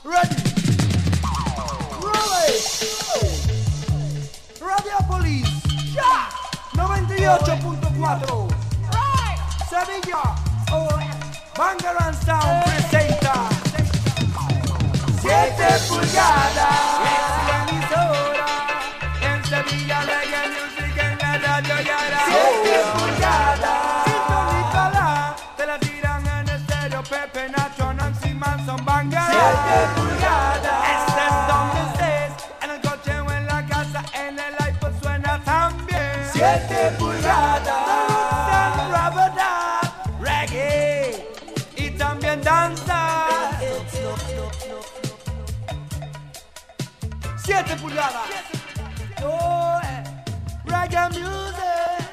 Ready. Roll it. Radiopolis. Ya. 98.4. Sevilla. Bangarang Sound presenta 7 pulgadas. Es la emisora. En Sevilla Reggae Music en la radio Yara. 7 pulgadas. Sintonícala. Te la tiran en estéreo. Pepe, Nacho, Nancy Manson, Bangarang. 7 pulgadas. Estés donde estés. En el coche o en la casa. En el iPod suena también. 7 pulgadas. Reggae y también danza. 7 pulgadas. Oh, reggae music.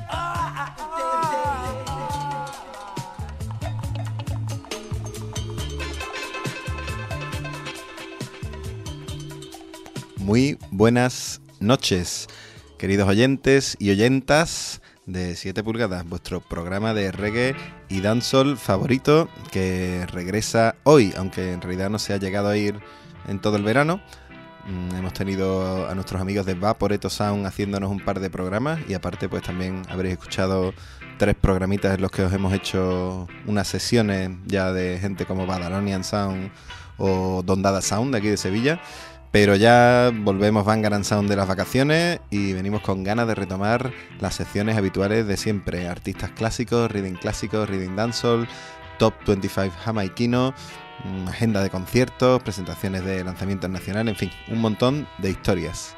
Muy buenas noches, queridos oyentes y oyentas de 7 pulgadas, vuestro programa de reggae y dancehall favorito que regresa hoy, aunque en realidad no se ha llegado a ir en todo el verano. Hemos tenido a nuestros amigos de Vaporetto Sound haciéndonos un par de programas y aparte pues también habréis escuchado 3 programitas en los que os hemos hecho unas sesiones ya de gente como Badalonian Sound o Don Dada Sound de aquí de Sevilla. Pero ya volvemos Bangarang Sound de las vacaciones y venimos con ganas de retomar las secciones habituales de siempre. Artistas clásicos, reading dancehall, top 25 jamaiquino, agenda de conciertos, presentaciones de lanzamientos nacionales, en fin, un montón de historias.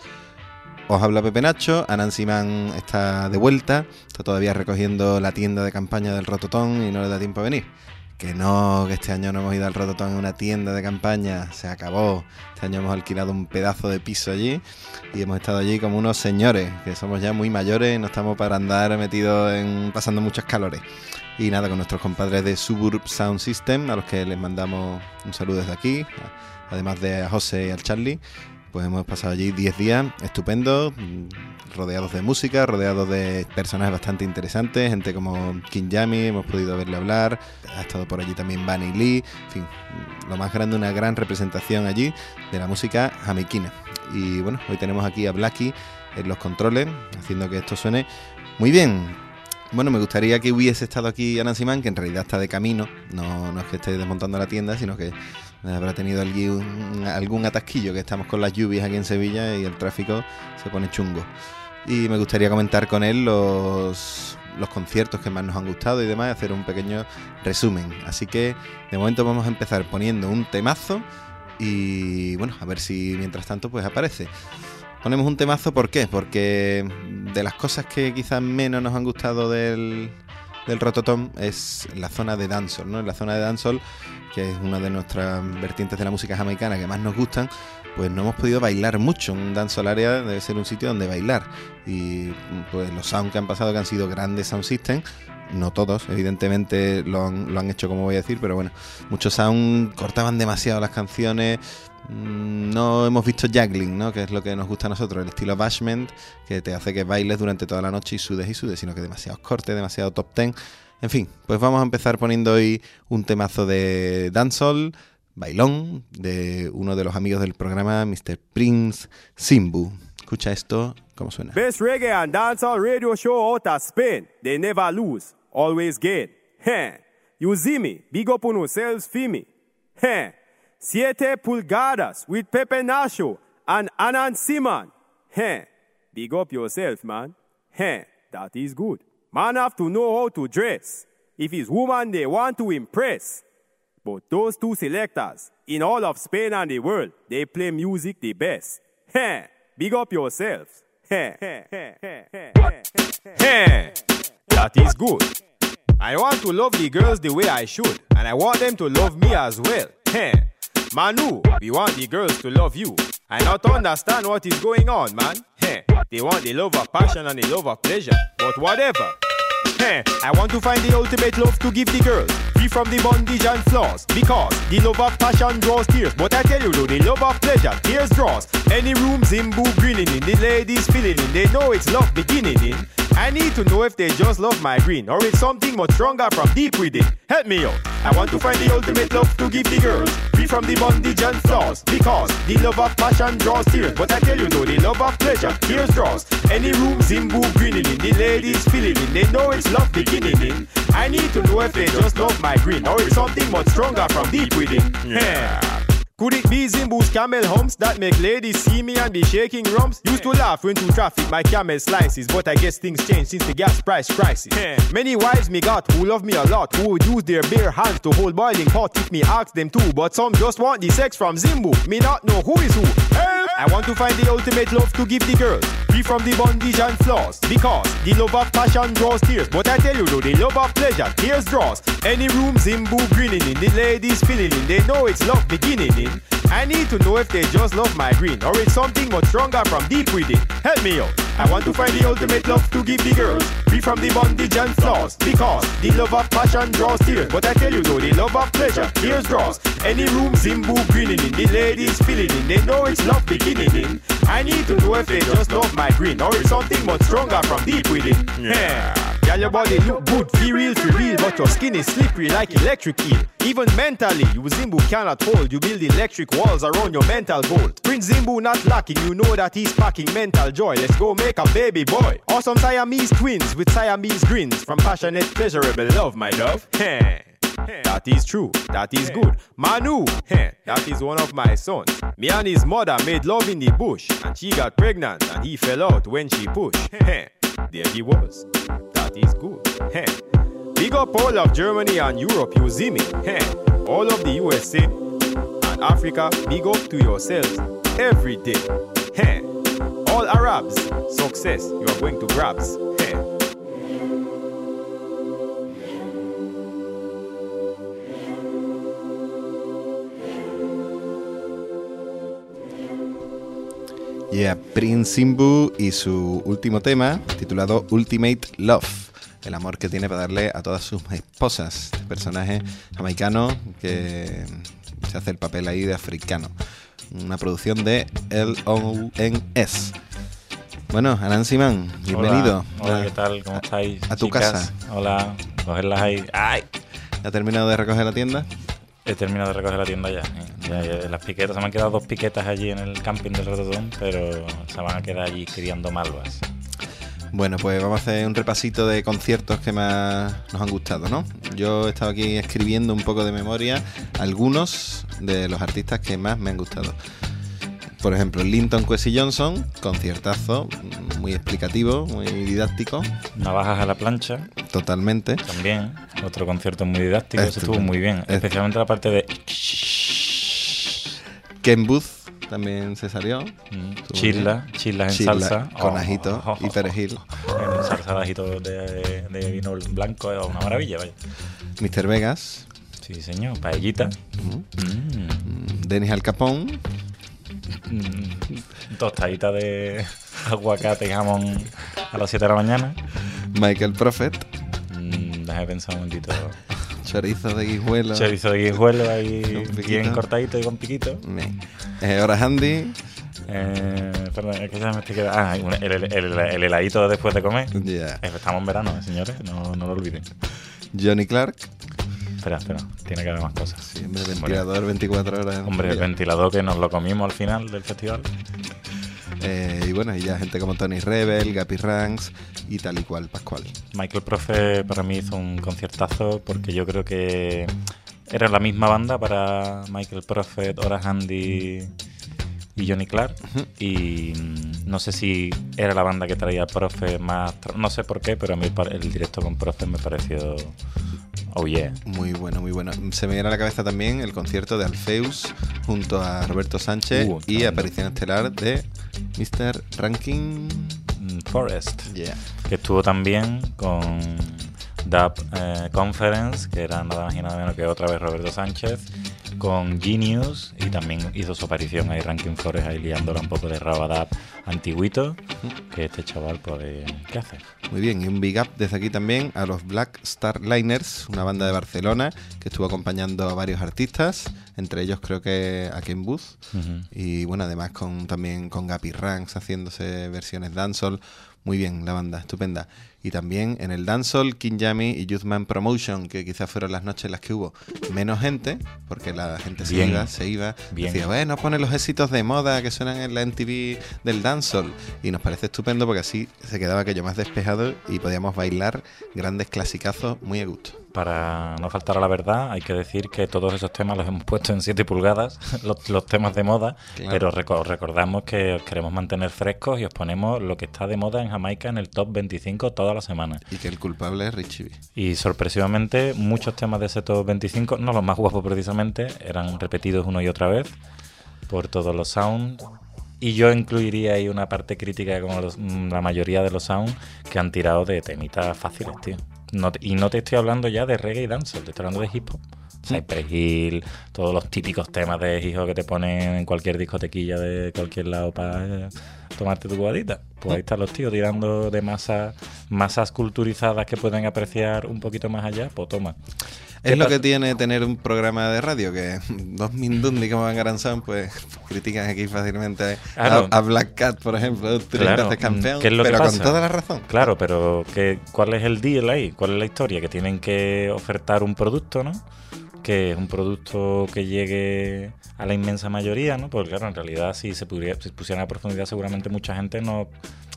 Os habla Pepe Nacho, Anansi Man está de vuelta, está todavía recogiendo la tienda de campaña del Rototón y no le da tiempo a venir. Que no, que este año no hemos ido al Rototón en una tienda de campaña, se acabó. Este año hemos alquilado un pedazo de piso allí y hemos estado allí como unos señores, que somos ya muy mayores y no estamos para andar metidos pasando muchos calores. Y nada, con nuestros compadres de Suburb Sound System, a los que les mandamos un saludo desde aquí, además de a José y al Charlie. Pues hemos pasado allí 10 días estupendos, rodeados de música, rodeados de personajes bastante interesantes, gente como King Yami, hemos podido verle hablar, ha estado por allí también Bunny Lee, en fin, lo más grande, una gran representación allí de la música jamaiquina. Y bueno, hoy tenemos aquí a Blackie en los controles, haciendo que esto suene muy bien. Bueno, me gustaría que hubiese estado aquí Anansi Man, que en realidad está de camino, no es que esté desmontando la tienda, sino que habrá tenido algún atasquillo, que estamos con las lluvias aquí en Sevilla y el tráfico se pone chungo. Y me gustaría comentar con él los conciertos que más nos han gustado y demás, hacer un pequeño resumen. Así que de momento vamos a empezar poniendo un temazo y bueno, a ver si mientras tanto pues aparece. Ponemos un temazo, ¿por qué? Porque de las cosas que quizás menos nos han gustado del Rototón es la zona de dancehall, ¿no? En la zona de dancehall, que es una de nuestras vertientes de la música jamaicana que más nos gustan, pues no hemos podido bailar mucho. Un dancehall area debe ser un sitio donde bailar. Y pues los sound que han pasado, que han sido grandes sound system, no todos, evidentemente lo han hecho como voy a decir, pero bueno, muchos sound cortaban demasiado las canciones. No hemos visto juggling, ¿no? Que es lo que nos gusta a nosotros, el estilo bashment, que te hace que bailes durante toda la noche y sudes, sino que demasiados cortes, demasiado top 10. En fin, pues vamos a empezar poniendo hoy un temazo de dancehall, bailón, de uno de los amigos del programa, Mr. Prince Simbu. Escucha esto, cómo suena. Best reggae and dancehall radio show out of Spain. They never lose, always gain. You see me, big up on yourselves for me. 7 pulgadas with Pepe Nacho and Anansi Man. Big up yourself, man. That is good. Man have to know how to dress. If it's woman they want to impress. But those 2 selectors, in all of Spain and the world, they play music the best. Big up yourselves. That is good. I want to love the girls the way I should, and I want them to love me as well. Manu, we want the girls to love you and not understand what is going on, man. They want the love of passion and the love of pleasure, but whatever. I want to find the ultimate love to give the girls, free from the bondage and flaws, because the love of passion draws tears, but I tell you though, the love of pleasure, tears draws. Any room Zimbu grinning in, the ladies feeling in, they know it's love beginning in. I need to know if they just love my green, or it's something much stronger from deep within. Help me out. I want to find the ultimate love to give the girls, free from the bondage and flaws. Because the love of passion draws tears, but I tell you though, the love of pleasure, tears draws. Any room Zimbu grinning in, the ladies feeling in, they know it's love beginning in. I need to know if they just love my grin, or it's something much stronger from deep within. Yeah. Could it be Zimbu's camel humps that make ladies see me and be shaking rumps? Used to laugh when to traffic my camel slices, but I guess things changed since the gas price crisis. Many wives me got who love me a lot, who would use their bare hands to hold boiling pot if me ask them to. But some just want the sex from Zimbu, me not know who is who. I want to find the ultimate love to give the girls, free from the bondage and flaws. Because the love of passion draws tears, but I tell you though, the love of pleasure, tears draws. Any room Zimbu grinning in, the ladies feeling in, they know it's love beginning in. I need to know if they just love my green, or it's something much stronger from deep within. Help me out. I want to find the ultimate love to give the girls, free from the bondage and flaws. Because the love of passion draws tears, but I tell you though, the love of pleasure, tears draws. Any room Zimbu grinning in, the ladies feeling in, they know it's love beginning in. I need to know if they just love my green, or it's something much stronger from deep within. Yeah. Girl, your body look good, feel real, but your skin is slippery like electric eel. Even mentally, you Zimbu cannot hold. You build electric walls around your mental gold. Prince Zimbu not lacking, you know that he's packing mental joy. Let's go make a baby boy. Awesome Siamese twins with Siamese grins, from passionate, pleasurable love, my love. That is true, that is good. Manu, that is one of my sons. Me and his mother made love in the bush, and she got pregnant and he fell out when she pushed. There he was. That is good. Big up all of Germany and Europe, you see me. All of the USA and Africa, big up to yourselves every day. All Arabs, success, you are going to grabs. Yeah, Prince Zimbu y su último tema, titulado Ultimate Love. El amor que tiene para darle a todas sus esposas. Este personaje jamaicano que se hace el papel ahí de africano. Una producción de LONS. Bueno, Alan Simán, bienvenido. Hola, ¿qué tal? ¿Cómo estáis? A tu chicas? casa. Hola, cogerlas ahí. ¡Ay! ¿Ya has terminado de recoger la tienda? He terminado de recoger la tienda ya. Ya, las piquetas, se me han quedado 2 piquetas allí en el camping del Rotodón, pero se van a quedar allí criando malvas. Bueno, pues vamos a hacer un repasito de conciertos que más nos han gustado, ¿no? Yo he estado aquí escribiendo un poco de memoria algunos de los artistas que más me han gustado. Por ejemplo, Linton Kwesi Johnson, conciertazo, muy explicativo, muy didáctico. Navajas a la plancha. Totalmente. También, otro concierto muy didáctico, eso estuvo muy bien. Especialmente la parte de... Ken Booth también se salió. Chila en salsa. Con ajito y perejil. En salsa de ajito de vino blanco, es una maravilla, vaya. Mr. Vegas. Sí, señor, paellita. Dennis Al Capone. Tostadita de aguacate y jamón a las 7 de la mañana. Michael Prophet. Déjame pensar un momentito. Chorizo de guijuelo. Chorizo de guijuelo ahí bien cortadito y con piquito. Hora Handy. Perdón, es que ya me estoy quedando. El heladito después de comer. Yeah. Estamos en verano, señores, no lo olviden. Johnny Clark. Espera, tiene que haber más cosas. Sí, hombre, ventilador 24 horas. Hombre, el ventilador que nos lo comimos al final del festival. Y bueno, y ya gente como Tony Rebel, Guppy Ranks y tal y cual, Pascual. Michael Prophet para mí hizo un conciertazo porque yo creo que era la misma banda para Michael Prophet, Hora Handy y Johnny Clark. Y no sé si era la banda que traía a Prophet más... No sé por qué, pero a mí el directo con Prophet me pareció... Oh yeah. Muy bueno, muy bueno. Se me viene a la cabeza también el concierto de Alpheus junto a Roberto Sánchez y aparición estelar de Mr. Rankin Forest. Yeah. Que estuvo también con Dub Conference, que era nada más y nada menos que otra vez Roberto Sánchez, con Genius, y también hizo su aparición ahí Rankin Forest ahí liándola un poco de Rabadab antiguito, que este chaval pues ¿qué hace? Muy bien, y un big up desde aquí también a los Black Star Liners, una banda de Barcelona que estuvo acompañando a varios artistas, entre ellos creo que a Ken Booth, y bueno, además también con Guppy Ranks haciéndose versiones dancehall. Muy bien, la banda, estupenda. y también en el Dancehall, King Yami y Youthman Promotion, que quizás fueron las noches en las que hubo menos gente, porque la gente se iba, decía, bueno, pone los éxitos de moda que suenan en la MTV del Dancehall, y nos parece estupendo porque así se quedaba aquello más despejado y podíamos bailar grandes clasicazos muy a gusto. Para no faltar a la verdad, hay que decir que todos esos temas los hemos puesto en 7 pulgadas, los temas de moda, claro. Pero recordamos que os queremos mantener frescos y os ponemos lo que está de moda en Jamaica en el top 25 toda la semana. Y que el culpable es Richie B. Y sorpresivamente, muchos temas de ese top 25, no los más guapos precisamente, eran repetidos una y otra vez por todos los sounds. Y yo incluiría ahí una parte crítica como la mayoría de los sounds que han tirado de temitas fáciles, tío. Y no te estoy hablando ya de reggae y dancehall, te estoy hablando de hip hop. Cypress Hill, todos los típicos temas de hip hop que te ponen en cualquier discotequilla de cualquier lado para tomarte tu cubadita. Pues ahí están los tíos tirando de masas culturizadas que pueden apreciar un poquito más allá, pues toma. Es lo que tiene tener un programa de radio, que dos mindundi como Van Gran Sound, pues critican aquí fácilmente a Black Cat, por ejemplo, 3 veces campeón, ¿qué es lo pero que pasa? Con toda la razón. Claro, pero ¿cuál es el deal ahí? ¿Cuál es la historia? Que tienen que ofertar un producto, ¿no? Que es un producto que llegue a la inmensa mayoría, ¿no? Porque claro, en realidad si se pusieran a profundidad seguramente mucha gente no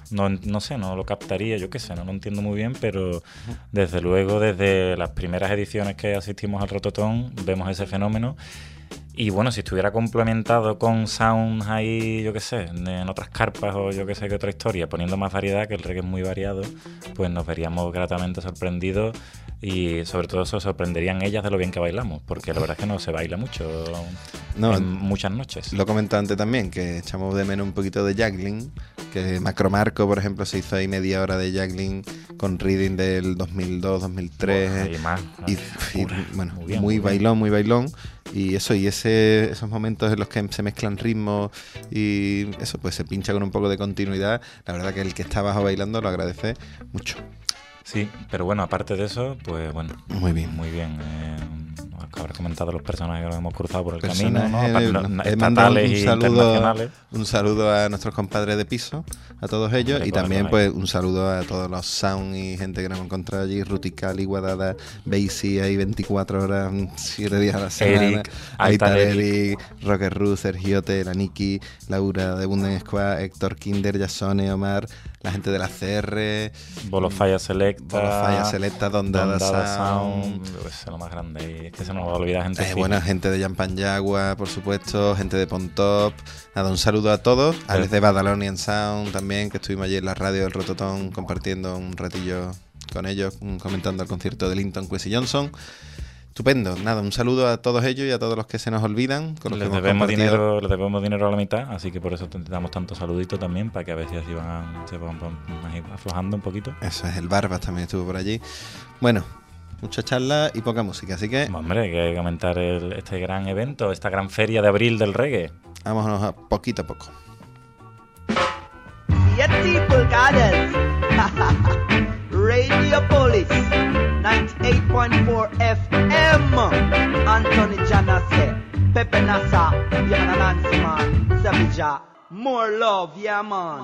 lo captaría, yo qué sé, no lo entiendo muy bien, pero desde luego desde las primeras ediciones que asistimos al Rototón vemos ese fenómeno. Y bueno, si estuviera complementado con sounds ahí, yo qué sé, en otras carpas o yo qué sé qué otra historia, poniendo más variedad, que el reggae es muy variado, pues nos veríamos gratamente sorprendidos y sobre todo se sorprenderían ellas de lo bien que bailamos, porque la verdad es que no se baila mucho en muchas noches. Lo comentaba antes también, que echamos de menos un poquito de juggling, que Macro Marco, por ejemplo, se hizo ahí media hora de juggling con reading del 2002, 2003 y bueno, muy bailón. Y eso, esos momentos en los que se mezclan ritmos y eso, pues se pincha con un poco de continuidad. La verdad que el que está abajo bailando lo agradece mucho. Sí, pero bueno, aparte de eso, pues bueno. Muy bien. Habrás comentado los personajes que nos hemos cruzado por el camino, ¿no? Estatales y internacionales. Un saludo a nuestros compadres de piso, a todos ellos, y también pues un saludo a todos los sound y gente que nos hemos encontrado allí, Rutical, Iguadada, Basie, ahí 24 horas, 7 días a la semana, Eric, Eric, Rocker Ru, Sergiote, la Niki, Laura de Bunden Squad, Héctor Kinder, Yasone, Omar, la gente de la CR, Bolofaya Selecta, Dondada Sound. Es lo más grande, es que se nos va a olvidar gente. Bueno, gente de Yampan Yagua, por supuesto, gente de Pontop. Nada, un saludo a todos. Alex de Badalonian Sound también, que estuvimos allí en la radio del Rototón compartiendo un ratillo con ellos, comentando el concierto de Linton Kwesi Johnson. Estupendo. Nada, un saludo a todos ellos y a todos los que se nos olvidan. Les debemos dinero a la mitad, así que por eso te damos tantos saluditos también, para que a ver si así se van aflojando un poquito. Eso es, el Barbas también estuvo por allí. Bueno, mucha charla y poca música, así que... Hombre, hay que comentar este gran evento, esta gran feria de abril del reggae. Vámonos a poquito a poco. 7 pulgadas. Radio Police 98.4 FM. Anthony Janase, Pepe Nasa, Yana Nancy man, Savija, more love, yeah man.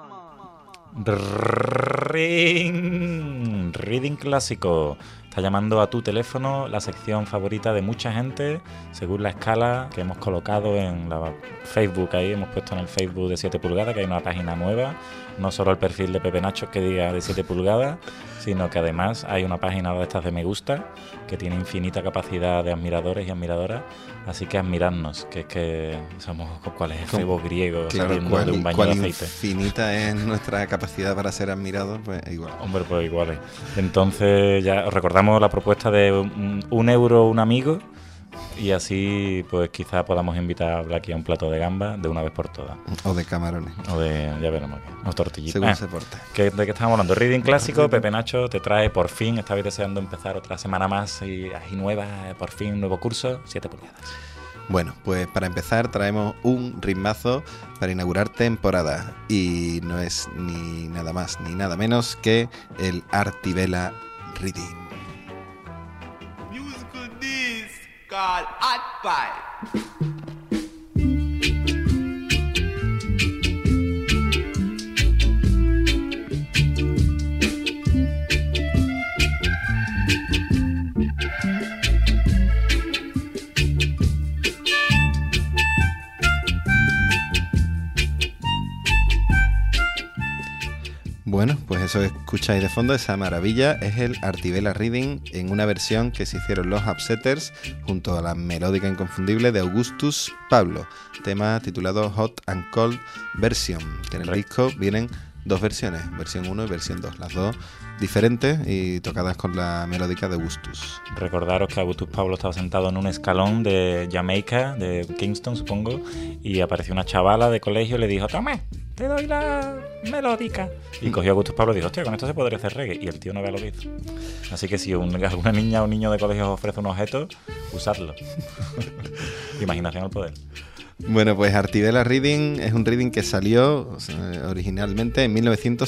Reading clásico. Está llamando a tu teléfono la sección favorita de mucha gente, según la escala que hemos colocado en la Facebook. Ahí hemos puesto en el Facebook de 7 pulgadas, que hay una página nueva, no solo el perfil de Pepe Nacho que diga de 7 pulgadas, sino que además hay una página de estas de me gusta, que tiene infinita capacidad de admiradores y admiradoras, así que admiradnos, que es que somos, ¿cuál es el Facebook griego? Claro, de un baño de aceite. Infinita es nuestra capacidad para ser admirados, pues igual. Hombre, pues igual. Entonces ya os recordamos la propuesta de €1 un amigo, y así pues quizá podamos invitar a Blacky a un plato de gamba de una vez por todas. O de camarones. O de, ya veremos qué, o tortillitas. Según se porte. ¿De qué estamos hablando? Reading clásico. Pepe Nacho te trae por fin, estabais deseando empezar otra semana más y nueva, por fin, nuevo curso, 7 pulgadas. Bueno, pues para empezar traemos un ritmazo para inaugurar temporada, y no es ni nada más ni nada menos que el Artivela Reading. Called Hot Pie. Eso que escucháis de fondo, esa maravilla, es el Artivela Reading en una versión que se hicieron los Upsetters junto a la melódica inconfundible de Augustus Pablo, tema titulado Hot and Cold Version, que en el disco vienen dos versiones, versión 1 y versión 2, las dos diferentes y tocadas con la melódica de Augustus. Recordaros que Augustus Pablo estaba sentado en un escalón de Jamaica, de Kingston supongo, y apareció una chavala de colegio y le dijo: toma, te doy la melódica. Y cogió a Augustus Pablo y dijo: hostia, con esto se podría hacer reggae. Y el tío no vea lo que hizo. Así que si alguna niña o niño de colegio os ofrece un objeto, usadlo. Imaginación al poder. Bueno, pues Artivela Reading es un reading que salió originalmente en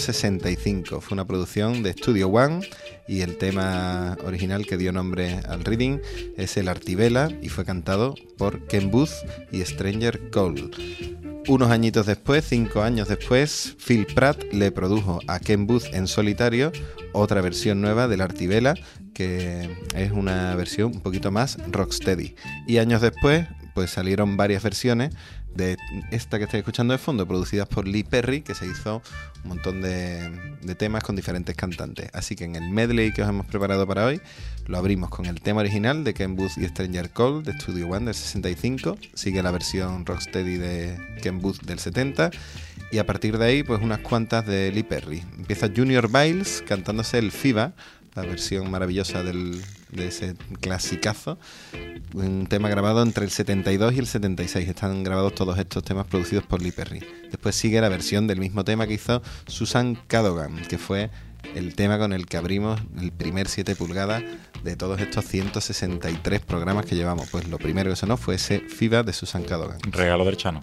1965. Fue una producción de Studio One y el tema original que dio nombre al reading es el Artivela y fue cantado por Ken Booth y Stranger Cole. Unos añitos después, 5 años después, Phil Pratt le produjo a Ken Booth en solitario otra versión nueva del Artivela, que es una versión un poquito más rocksteady. Y años después, pues salieron varias versiones de esta que estáis escuchando de fondo, producidas por Lee Perry, que se hizo un montón de temas con diferentes cantantes. Así que en el medley que os hemos preparado para hoy, lo abrimos con el tema original de Ken Booth y Stranger Cole de Studio One del 65, sigue la versión rocksteady de Ken Booth del 70, y a partir de ahí, pues unas cuantas de Lee Perry. Empieza Junior Biles cantándose el FIBA, la versión maravillosa de ese clasicazo, un tema grabado entre el 72 y el 76. Están grabados todos estos temas producidos por Lee Perry. Después sigue la versión del mismo tema que hizo Susan Cadogan, que fue el tema con el que abrimos el primer 7 pulgadas de todos estos 163 programas que llevamos. Pues lo primero que sonó fue ese FIBA de Susan Cadogan. Regalo del Chano.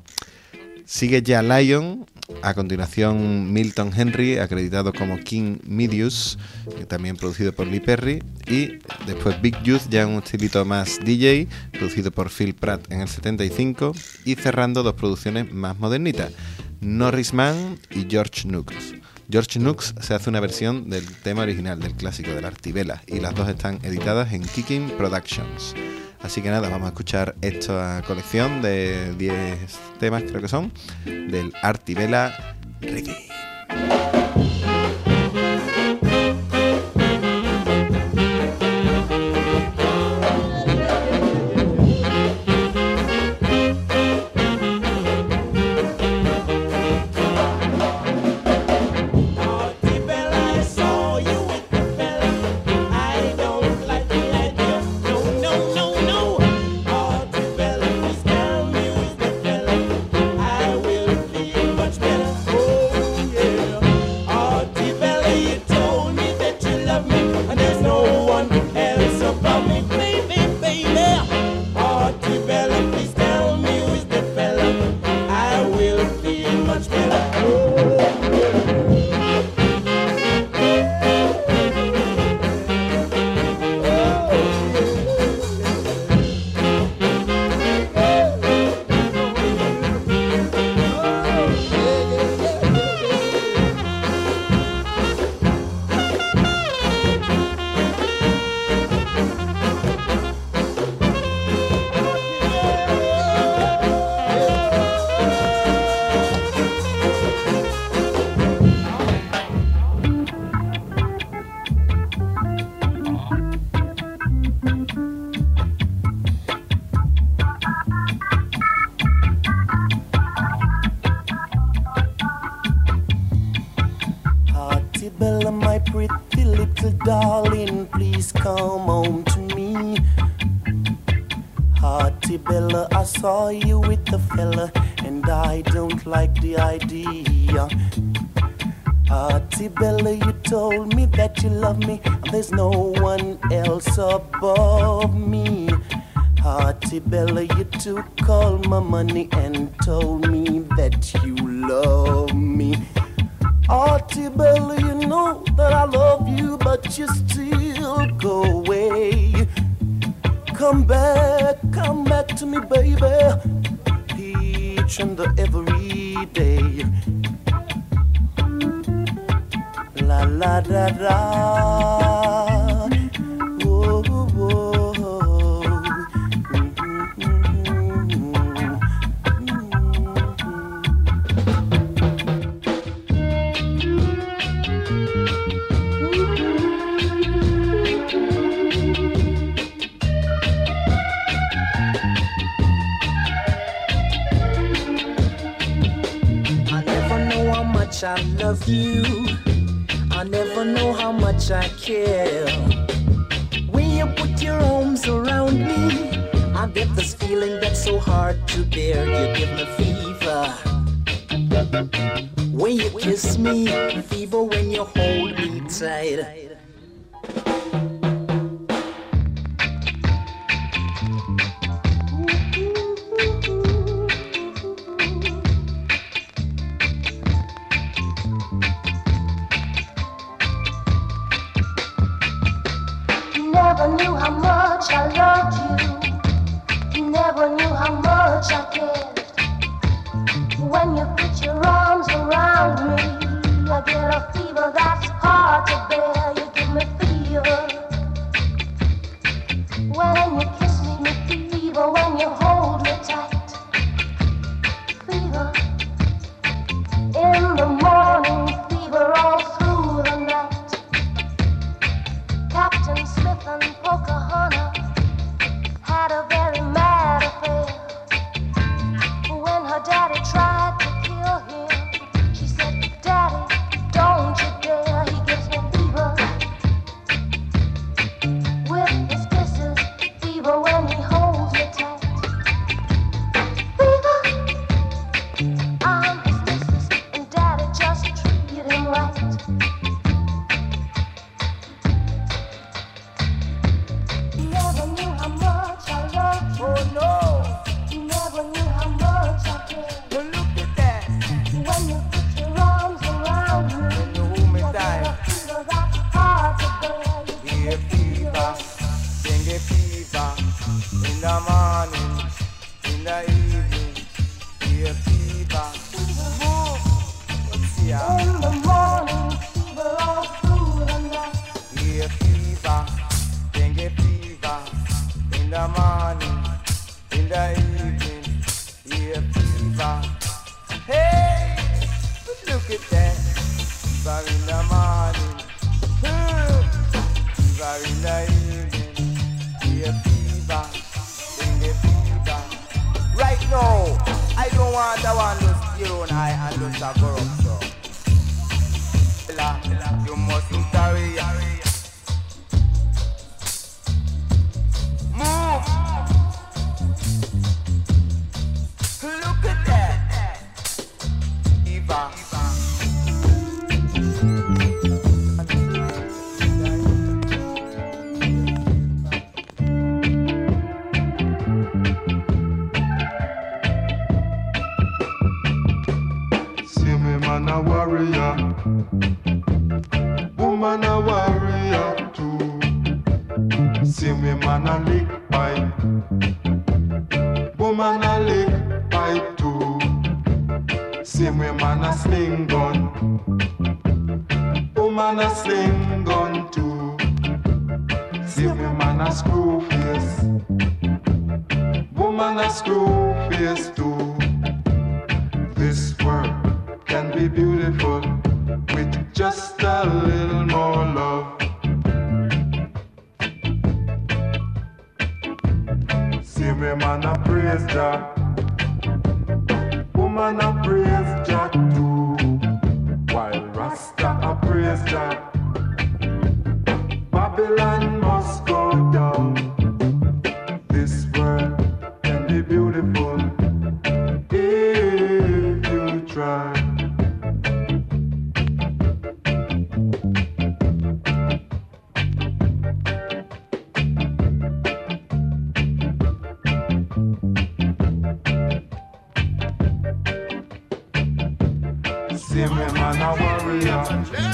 Sigue ya Lion, a continuación Milton Henry, acreditado como King Midius, también producido por Lee Perry, y después Big Youth, ya un estilito más DJ, producido por Phil Pratt en el 75, y cerrando dos producciones más modernitas, Norris Mann y George Nooks. George Nooks se hace una versión del tema original del clásico de la Artivela, y las dos están editadas en Kicking Productions. Así que nada, vamos a escuchar esta colección de 10 temas, creo que son, del Artivela Reggae. Darling, please come home to me. Hearty Bella, I saw you with the fella, and I don't like the idea. Hearty Bella, you told me that you love me, and there's no one else above me. Hearty Bella, you took all my money and told me that you love me. Hearty Bella, you know that I love you, but you still go away. Come back to me, baby, each and every day. La la da da, whoa, whoa. love you. I never know how much I care. When you put your arms around me, I get this feeling that's so hard to bear. You give me fever when you kiss me, fever when you hold me tight. Never knew how much I loved you. Never knew how much I cared. When you put your arms around me, I get a fever that's hard to bear. You give me fever when you kiss me, fever when you hold me tight. Fever in the morning, fever all through the night. Captain Smith and Pocahontas had a very mad affair. When her daddy tried to kill him, she said, Daddy, don't you dare. He gives me fever with his kisses, fever when he holds me tight. Fever, I'm his missus, and Daddy just treated him right. Never knew how much I loved you. Oh no, Never knew how much I cared. but look at that. When you put your arms around me, You know who me I die. get a fever that's hard to bear. You give Here me fever, dengue fever, in the morning, in the evening. Here fever, move, let's see ya. in the morning, fever all through the night. Here fever, dengue fever, in the morning, in the evening. Here fever, hey, look at that. Fever in the morning, fever in the evening. Here fever, dengue fever. Right now, I don't want that one to steal on eye and lose a corruption. You mustn't carry. Move. Look at that. Eva. See me man a warrior, woman a warrior too. See me man a lick pipe, woman a lick pipe too. See me man a sling gun, woman a sling gun too. See me man a screw face, woman a screw face too. This world can be beautiful with just a little more love. See me man a praise Jah, woman a praise Jah too. While Rasta a praise Jah, Babylon must go down. This world can be beautiful if you try. See me man a warrior,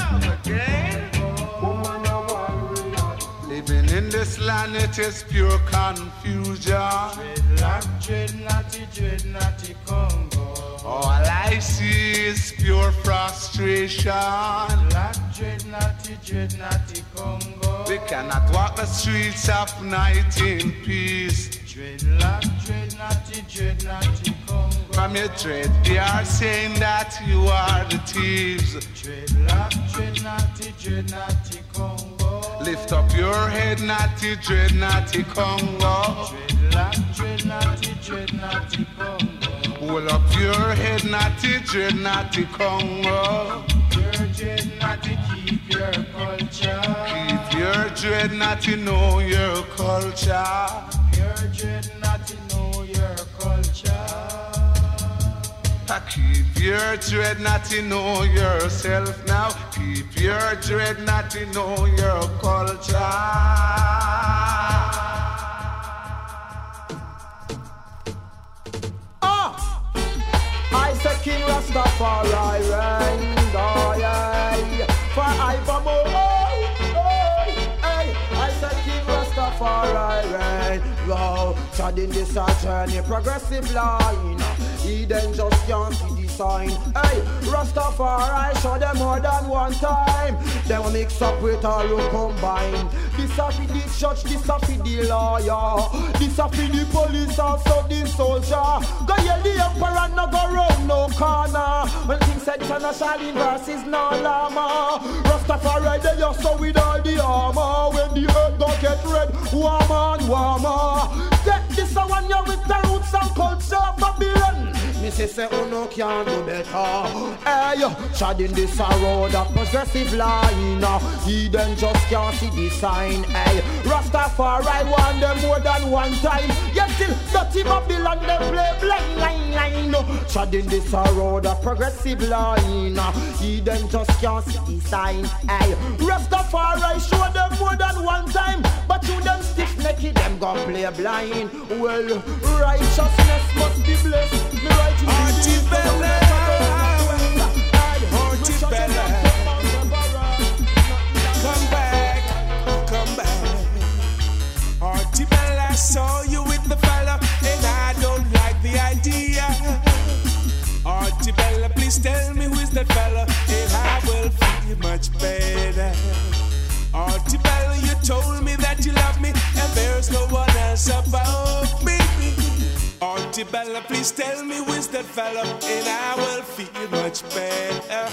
woman a warrior. Living in this land, it is pure confusion. Dread naughty Congo. All I see is pure frustration. Dread naughty Congo. We cannot walk the streets of night in peace. Dreadlock, dread naughty Congo. From your dread, they are saying that you are the thieves. Dreadlock, dread naughty Congo. Lift up your head, naughty dread, naughty Congo. Dreadlock, dread naughty Congo. Hold up your head, naughty dread, naughty Congo. Your dreadnought, keep your culture. Keep your dreadnought, know your culture. Your dreadnought, know your culture. Keep your dreadnought, know yourself now. Keep your dreadnought, know your culture. I say King Rastafari reign, oh yeah, for evermore. I say King Rastafari reign, wow. Treading this a journey, progressive line. He then just can't see the sign. Hey, Rastafari show them more than one time. They will mix up with all who combine. This a for the church, this a for the lawyer, this a for the police, also the soldier. Go yell the emperor, no go round no corner. When things said international versus no llama. Rastafari they just so with all the armor. When the earth go get red, warmer and warmer. Get this a one year with the roots and culture Babylon. Me say no can do better. Hey, treading this a road of progressive line. He then just can't see the sign. Hey, Rastafari want them more than one time. Yet still dirty Babylon they play blind line. Treading this a road of progressive line. He then just can't see the sign. Hey, Rastafari show them more than one time. But you them stiff necky them gon' play blind. Well, righteousness must be blessed. Me Antebellum, Antebellum, come back. Antebellum, I saw you with the fella, and I don't like the idea. Antebellum, please tell me who's that fella, and I will feel much better. Antebellum, you told me that you love me, and there's no one else above me. Antebellum, please tell me who's that fella, and I will feel much better.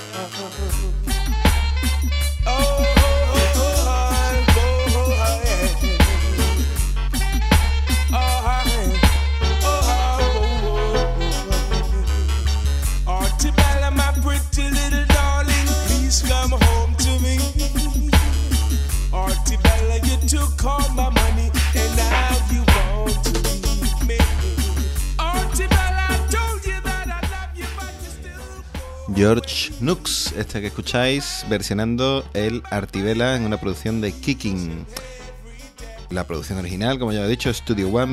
Antebellum, my pretty little darling, please come home to me. Antebellum, you took all my money, and now you want to leave me. George Nooks, este que escucháis versionando el Artibella en una producción de Kicking. La producción original, como ya he dicho, Studio One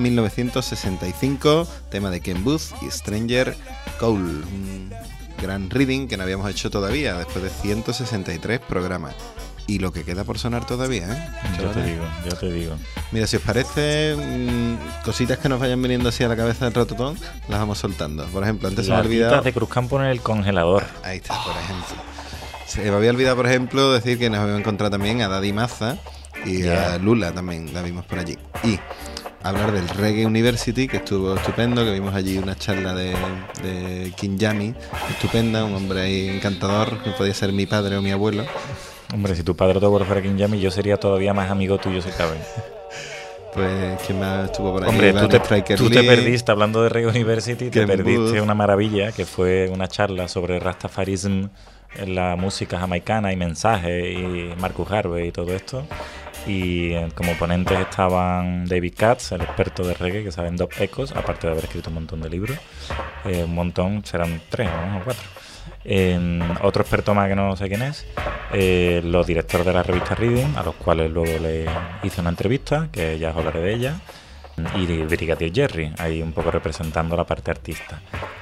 1965, tema de Ken Booth y Stranger Cole. Un gran reading que no habíamos hecho todavía después de 163 programas. Y lo que queda por sonar todavía, ¿eh? Yo te digo. Mira, si os parece, cositas que nos vayan viniendo así a la cabeza del rototón, las vamos soltando. Por ejemplo, antes se me ha olvidado... de Cruzcampo en el congelador. Ahí está, por ejemplo. Se me había olvidado, por ejemplo, decir que nos habíamos encontrado también a Daddy Maza y a Lula también, la vimos por allí. Y hablar del Reggae University, que estuvo estupendo, que vimos allí una charla de King Yami, estupenda, un hombre ahí encantador, que podía ser mi padre o mi abuelo. Hombre, si tu padre te fuera King Yami, yo sería todavía más amigo tuyo si cabe. Pues, ¿quién más estuvo por ahí? Hombre, tú te perdiste, hablando de Reggae University, te perdiste una maravilla, que fue una charla sobre Rastafarism en la música jamaicana y mensajes, y Marcus Garvey y todo esto. Y como ponentes estaban David Katz, el experto de reggae, que sabe en Dub Echoes, aparte de haber escrito un montón de libros. Un montón, serán 3 o 4. Otro experto más que no sé quién es, los directores de la revista Reading, a los cuales luego le hice una entrevista, que ya os hablaré de ella, y de Brigadier Jerry, ahí un poco representando la parte artística.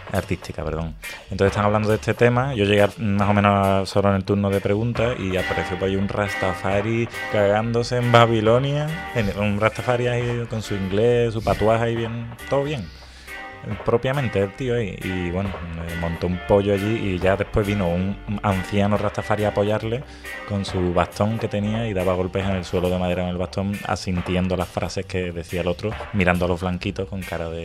Entonces están hablando de este tema. Yo llegué más o menos solo en el turno de preguntas y apareció por ahí un Rastafari cagándose en Babilonia, un Rastafari ahí con su inglés, su patuaje ahí bien, todo bien. Propiamente el tío ahí, y bueno, montó un pollo allí, y ya después vino un anciano Rastafari a apoyarle con su bastón que tenía y daba golpes en el suelo de madera con el bastón, asintiendo las frases que decía el otro, mirando a los blanquitos con cara de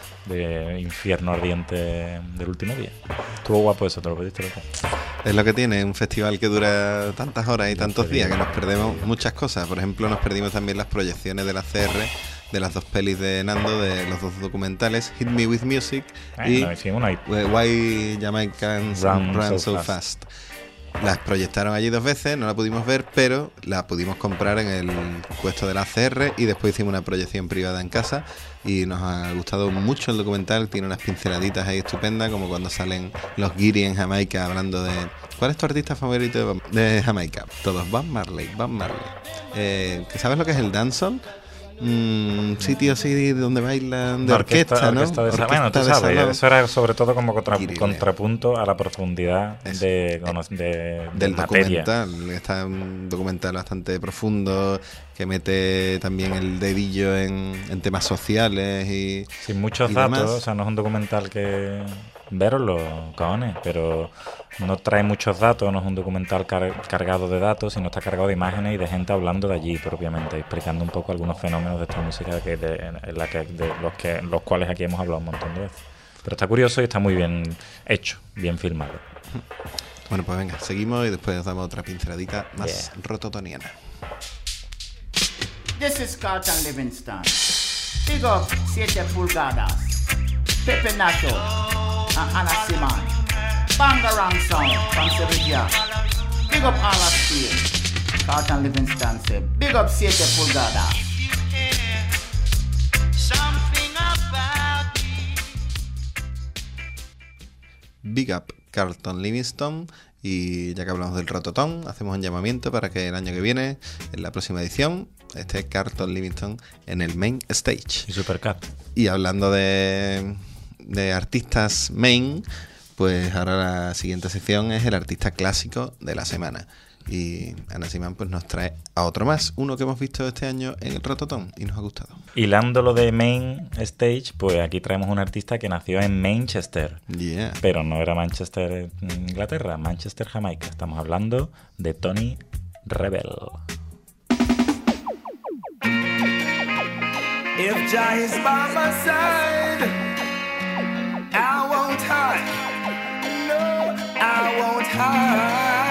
infierno ardiente del último día. Estuvo guapo eso, te lo pediste, loco. Es lo que tiene un festival que dura tantas horas y tantos días que nos perdemos muchas cosas. Por ejemplo, nos perdimos también las proyecciones de la CR, de las 2 pelis de Nando, de los 2 documentales, Hit Me With Music y Why Jamaicans Run So Fast. Las proyectaron allí 2 veces, no la pudimos ver, pero la pudimos comprar en el puesto de la ACR y después hicimos una proyección privada en casa y nos ha gustado mucho el documental. Tiene unas pinceladitas ahí estupendas, como cuando salen los guiris en Jamaica hablando de ¿cuál es tu artista favorito de Jamaica? Todos, Bob Marley. ¿Sabes lo que es el dancehall? Sitio así donde bailan de orquesta, ¿no? Orquesta de bueno, tú sabes, eso era sobre todo como contrapunto a la profundidad del materia. Documental. Está un documental bastante profundo que mete también el dedillo en temas sociales y sin muchos datos, demás. O sea, no es un documental que veroslo, cojones, pero no trae muchos datos, no es un documental cargado de datos, sino está cargado de imágenes y de gente hablando de allí propiamente, explicando un poco algunos fenómenos de esta música de los cuales aquí hemos hablado un montón de veces. Pero está curioso y está muy bien hecho, bien filmado. Bueno, pues venga, seguimos y después damos otra pinceladita más rototoniana. This is Carlton Livingston. Big up 7 pulgadas. Pepe Nacho and Anna Simon. Bangarang Sound from Sevilla. Big up Ala Steel. Carlton Livingston say, big up 7 pulgadas. Big up Carlton Livingston. Y ya que hablamos del rototón, hacemos un llamamiento para que el año que viene, en la próxima edición, esté Carlton Livingston en el main stage. Y Supercat. Y hablando de artistas main, pues ahora la siguiente sección es el artista clásico de la semana. Y Ana Simán pues nos trae a otro más, uno que hemos visto este año en el Rototón y nos ha gustado. Hilando lo de main stage, pues aquí traemos un artista que nació en Manchester. Yeah. Pero no era Manchester, Inglaterra, Manchester, Jamaica. Estamos hablando de Tony Rebel. If Jah is by my side, I won't hide. No, I won't hide.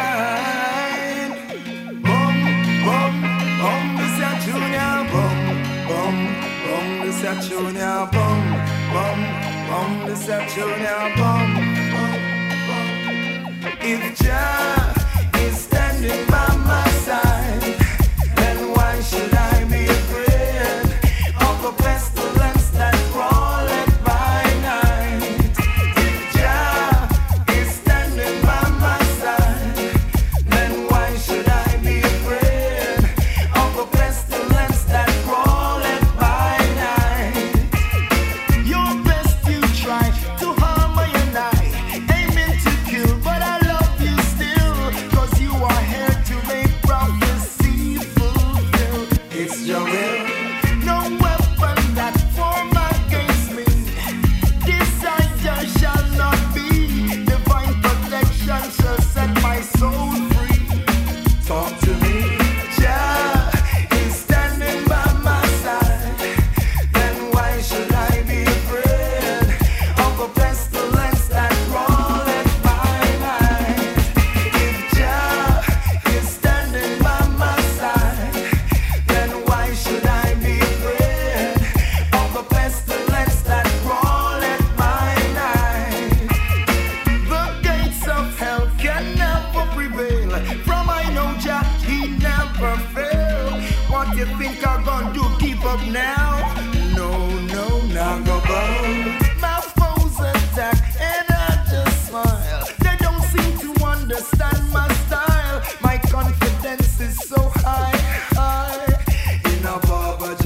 This a Junior. This a Junior. This a Junior. If Jah is standing by my side, then why should I be afraid of a pestilence that crawleth by night? If Jah is standing by my side, then why should I be afraid of a pestilence that crawleth by night? Your best you try to harm me and I, aiming to kill, but I love you still, 'cause you are here to make prophecy fulfill. It's your will. No weapon that form against me, desire shall not be. Divine protection shall set my soul free. Talk to me. Jah is standing by my side, then why should I be afraid of a pestilence that crawleth by night? If Jah is standing by my side, then why should I be afraid of a pestilence that crawleth by night? The gates of hell can never prevail. From I know Jah, he never fail. What you think I'm gonna do? Keep up now? No, not go bow. My foes attack and I just smile. They don't seem to understand my style. My confidence is so high. In a Baba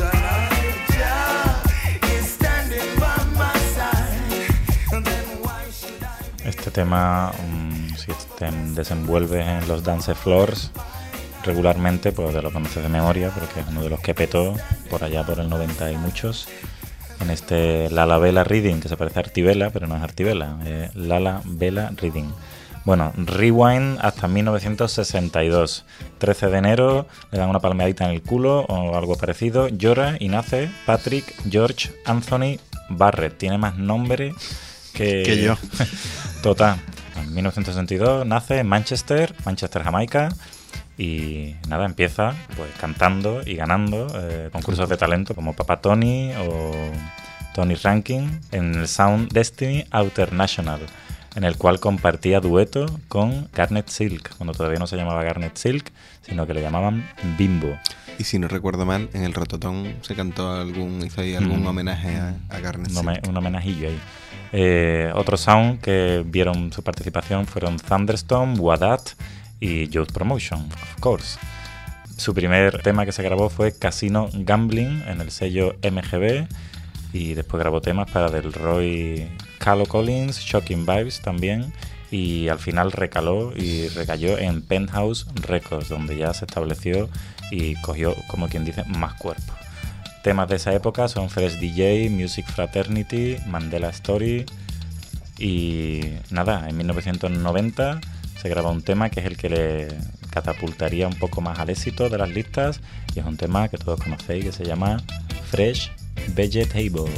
Jah is standing by my side. Then why should I? Este tema, si te desenvuelves en los dance floors regularmente, pues te lo conoces de memoria, porque es uno de los que petó por allá por el 90 y muchos, en este Lala Vela Reading, que se parece a Artivela, pero no es Artivela, es Lala Vela Reading. Bueno, rewind hasta 1962. 13 de enero, le dan una palmeadita en el culo o algo parecido, llora y nace Patrick George Anthony Barrett. Tiene más nombre que yo. Total. En 1962 nace en Manchester, Jamaica. Y nada, empieza pues cantando y ganando concursos de talento como Papa Tony o Tony Ranking en el Sound Destiny International. en el cual compartía dueto con Garnet Silk, cuando todavía no se llamaba Garnet Silk, sino que le llamaban Bimbo. Y si no recuerdo mal, en el Rototón se cantó hizo ahí algún homenaje a Garnet Silk. Un homenajillo ahí. Otros sound que vieron su participación fueron Thunderstorm, Wadat y Youth Promotion, of course. Su primer tema que se grabó fue Casino Gambling en el sello MGB, y después grabó temas para Delroy Calo Collins, Shocking Vibes también, y al final recayó en Penthouse Records, donde ya se estableció y cogió, como quien dice, más cuerpo. Temas de esa época son Fresh DJ, Music Fraternity, Mandela Story, y nada, en 1990 se graba un tema que es el que le catapultaría un poco más al éxito de las listas, y es un tema que todos conocéis que se llama Fresh Vegetable.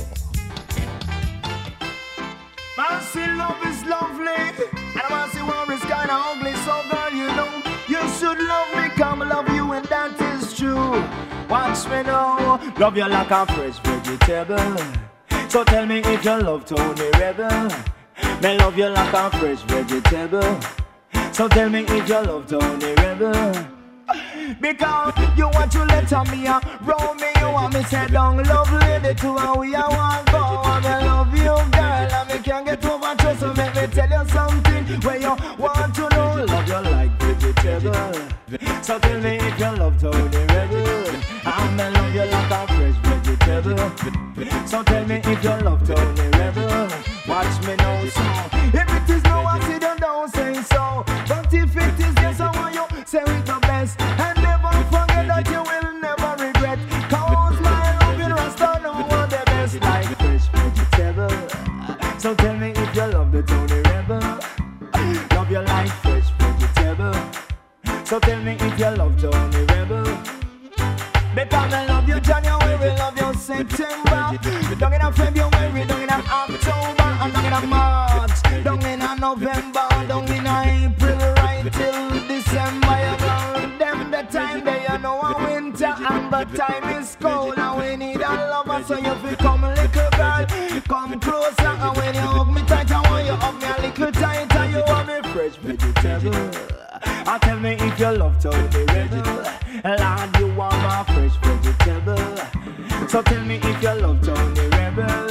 I see love is lovely, and I see war is kinda ugly. So girl, you know you should love me, come love you, and that is true. Watch me now, love you like a fresh vegetable. So tell me if you love Tony Rebel. Me love you like a fresh vegetable. So tell me if you love Tony Rebel. Because you want to let me roll me, you want me say down love lady to how we a want go. I me love you girl, and me can't get over you. So make me tell you something where you want to know. Love you like vegetable. So tell me if you love Tony Rebel. I me love you like a fresh vegetable. So tell me if you love Tony Rebel. Watch me now, so if it is no, I see them don't say so. But if it is yes, I want you say it the best. And never forget that you will never regret. Cause my love in Rasta know what the best like fresh vegetable. So tell me if you love the Tony Rebel. Love you like fresh vegetable. So tell me if you love Tony Rebel. Because I love you January, love you September. Down in a February, down in a October, and down in a March, down in a November, down in a April, right till December. You know them the time they you know a winter, and the time is cold, and we need a lover. So you feel come little girl, come closer, and when you hug me tight, I want you hug me a little tighter. You want me fresh vegetable. Tell me if you love Tony Rebel. Lord, you want my fresh vegetable. So tell me if you love Tony Rebel.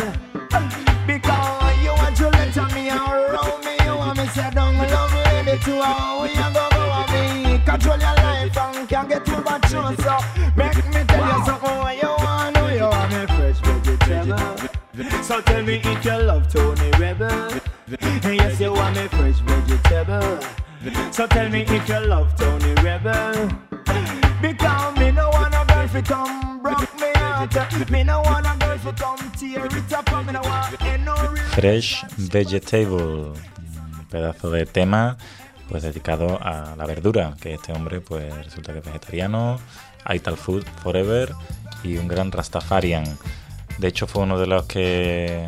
Because you want to let me around me. You want me say down love lady to how you go over me. Control your life and can't get too much on. So make me tell you something what you want. You want me fresh vegetable. So tell me if you love Tony Rebel. Yes, you want me fresh vegetable. So tell me if you love Tony Rebel. Because me no want a girl fi come broke me heart. Me no want a girl fi come tear it up. Me no want no real. Fresh Vegetable, un pedazo de tema pues dedicado a la verdura, que este hombre pues resulta que es vegetariano, Ital Food Forever y un gran Rastafarian. De hecho fue uno de los que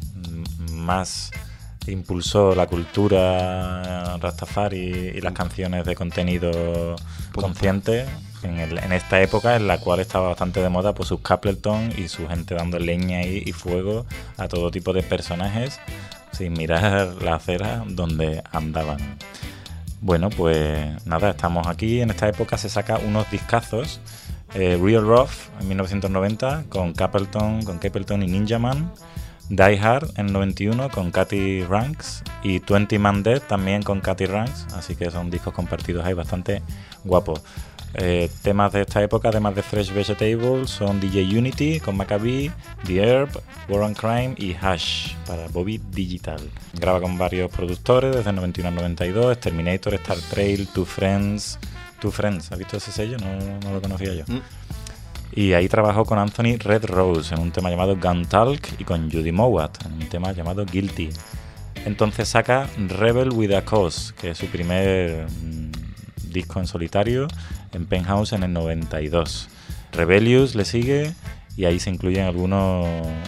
más impulsó la cultura Rastafari y las canciones de contenido consciente en esta época en la cual estaba bastante de moda pues sus Capleton y su gente dando leña y fuego a todo tipo de personajes sin mirar la acera donde andaban. Bueno, pues nada, estamos aquí. En esta época se saca unos discazos, Real Rough en 1990 con Capleton y Ninja Man, Die Hard en 91 con Katy Ranks y 20 Man Dead también con Katy Ranks, así que son discos compartidos ahí bastante guapos. Temas de esta época, además de Fresh Vegetable, son DJ Unity con Maccabee, The Herb, War on Crime y Hash para Bobby Digital. Graba con varios productores desde el 91 al 92, Terminator, Star Trail, Two Friends. ¿Has visto ese sello? No lo conocía yo. Y ahí trabajó con Anthony Red Rose en un tema llamado Gun Talk y con Judy Mowat en un tema llamado Guilty. Entonces saca Rebel with a Cause, que es su primer disco en solitario en Penthouse en el 92. Rebellious le sigue y ahí se incluyen algunos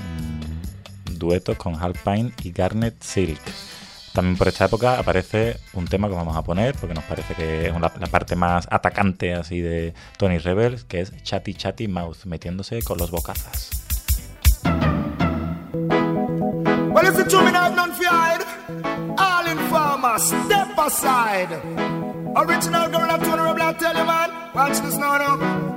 duetos con Hal Pine y Garnet Silk. También por esta época aparece un tema que vamos a poner porque nos parece que es la parte más atacante así de Tony Rebel, que es Chatty Chatty Mouth, metiéndose con los bocazas. Well, it's a 2 minute none for hide. All informers, step aside. Original Gorilla Tony Rebel, I tell you, man. Watch this now.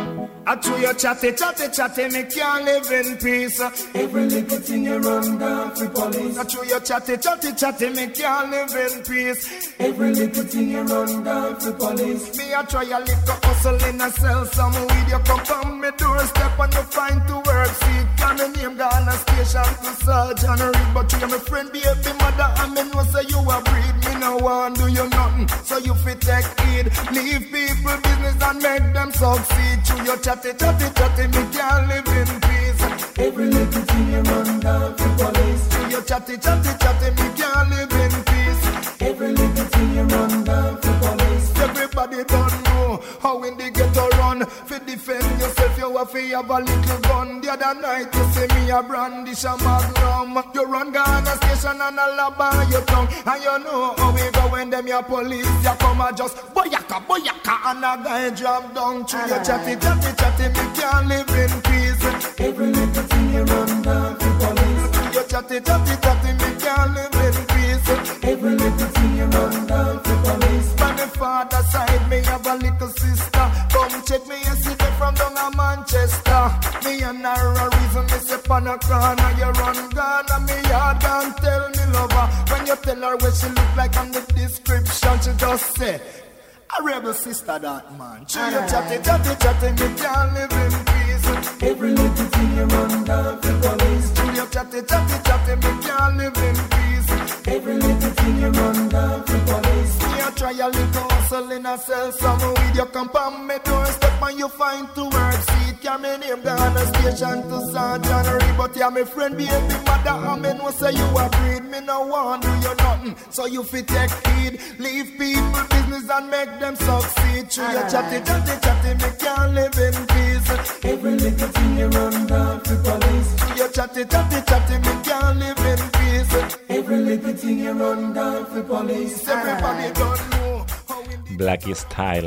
I chew your chatty, me can't live in peace. Every little thing you run down for police. I chew your chatty, me can't live in peace. Every little thing you run down for police. Me I try a little hustle in a sell some weed. You come from me doorstep and you find to work. See, can me name gone a station to Sergeant Reed. But you my friend, be happy mother, and me know say you a breed. Me no want do you nothing, so you fit take heed. Leave people business and make them succeed. Chew your chatty, me can't live in peace. Every little thing you run down for police. Chew your chatty, me can't live in peace. Every little thing you run down for police. Everybody don't know how in the ghetto run. For defend yourself, you have to have a little gun. The other night you see me a brandish a magnum. You run Ghana station and a lab on your tongue. And you know how we go when them your police. You come and just boyaka, and a guy drop down. Chew your chatty, me can't live in peace. Every little thing you run down for police. Chew your chatty, me can't live in peace. Every little thing you run down for police. From the father side, me have a little sister. Come check me and see them from down a Manchester. Me and her reason me step on a corner. You run Ghana, me yard and tell me lover. When you tell her what she look like on the description, she just say, a rebel sister that man. Chew your chatty, me can't live in peace. Every little thing you run down for police. Chew your chatty, me can't live in peace. Every little thing you run down for police. Me a try a little hustle in a sell some weed. You come on me doorstep and you find to work. See it, carry me name down a station to Sergeant Reed. But yeah, my friend be a big mother and me know say you a breed. Me no want do you nothing, so you fit take heed. Leave people business and make them succeed. Chew your chatty, me can't live in peace. Every little thing you run down for police. Chew your chatty, me can't live in peace. Every little thing you run down for police. Everybody don't know how we Blackie Style.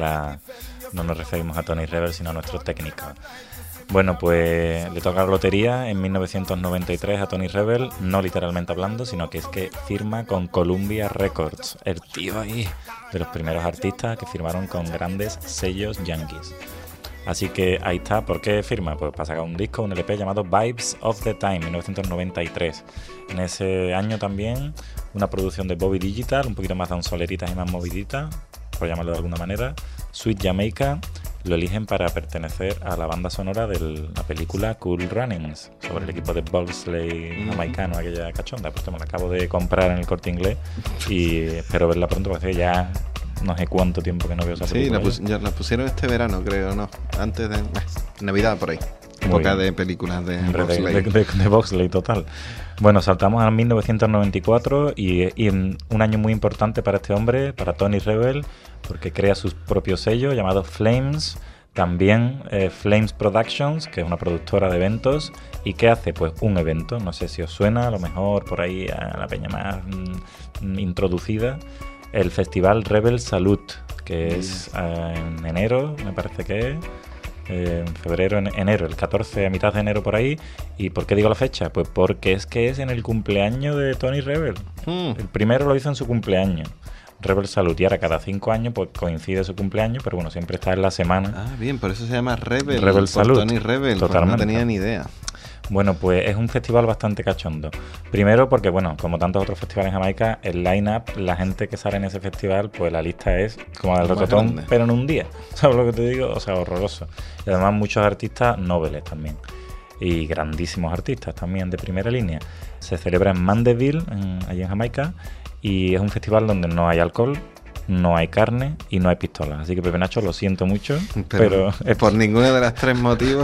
No nos referimos a Tony Rebel, sino a nuestro técnico. Bueno, pues le toca la lotería en 1993 a Tony Rebel, no literalmente hablando, sino que es que firma con Columbia Records, el tío ahí de los primeros artistas que firmaron con grandes sellos yankees. Así que ahí está. ¿Por qué firma? Pues para sacar un disco, un LP llamado Vibes of the Time, 1993. En ese año también una producción de Bobby Digital, un poquito más danzoleritas y más moviditas, por llamarlo de alguna manera. Sweet Jamaica lo eligen para pertenecer a la banda sonora de la película Cool Runnings, sobre el equipo de bobsleigh jamaicano, aquella cachonda. Pues me la acabo de comprar en el Corte Inglés y espero verla pronto, porque ya no sé cuánto tiempo que no veo esa película. Sí, ya la pusieron este verano, creo, ¿no? Antes de Navidad, por ahí. Época de películas de bobsleigh. De bobsleigh, total. Bueno, saltamos a 1994 y un año muy importante para este hombre, para Tony Rebel, porque crea su propio sello llamado Flames, también Flames Productions, que es una productora de eventos. ¿Y qué hace? Pues un evento, no sé si os suena, a lo mejor por ahí a la peña más introducida, el Festival Rebel Salute, que es en enero, me parece que es. Febrero, enero, el 14 a mitad de enero por ahí. ¿Y por qué digo la fecha? Pues porque es que es en el cumpleaños de Tony Rebel. El primero lo hizo en su cumpleaños, Rebel Salute, y ahora cada 5 años pues coincide su cumpleaños, pero bueno, siempre está en la semana. Ah, bien, por eso se llama Rebel Salute. Tony Rebel, totalmente. No tenía ni idea. Bueno, pues es un festival bastante cachondo. Primero porque, bueno, como tantos otros festivales en Jamaica, el line-up, la gente que sale en ese festival, pues la lista es como del Rocotón, pero en un día. ¿Sabes lo que te digo? O sea, horroroso. Y además muchos artistas nobles también. Y grandísimos artistas también de primera línea. Se celebra en Mandeville, allí en Jamaica, y es un festival donde no hay alcohol, no hay carne y no hay pistolas. Así que, Pepe Nacho, lo siento mucho, pero por ninguno de los tres motivos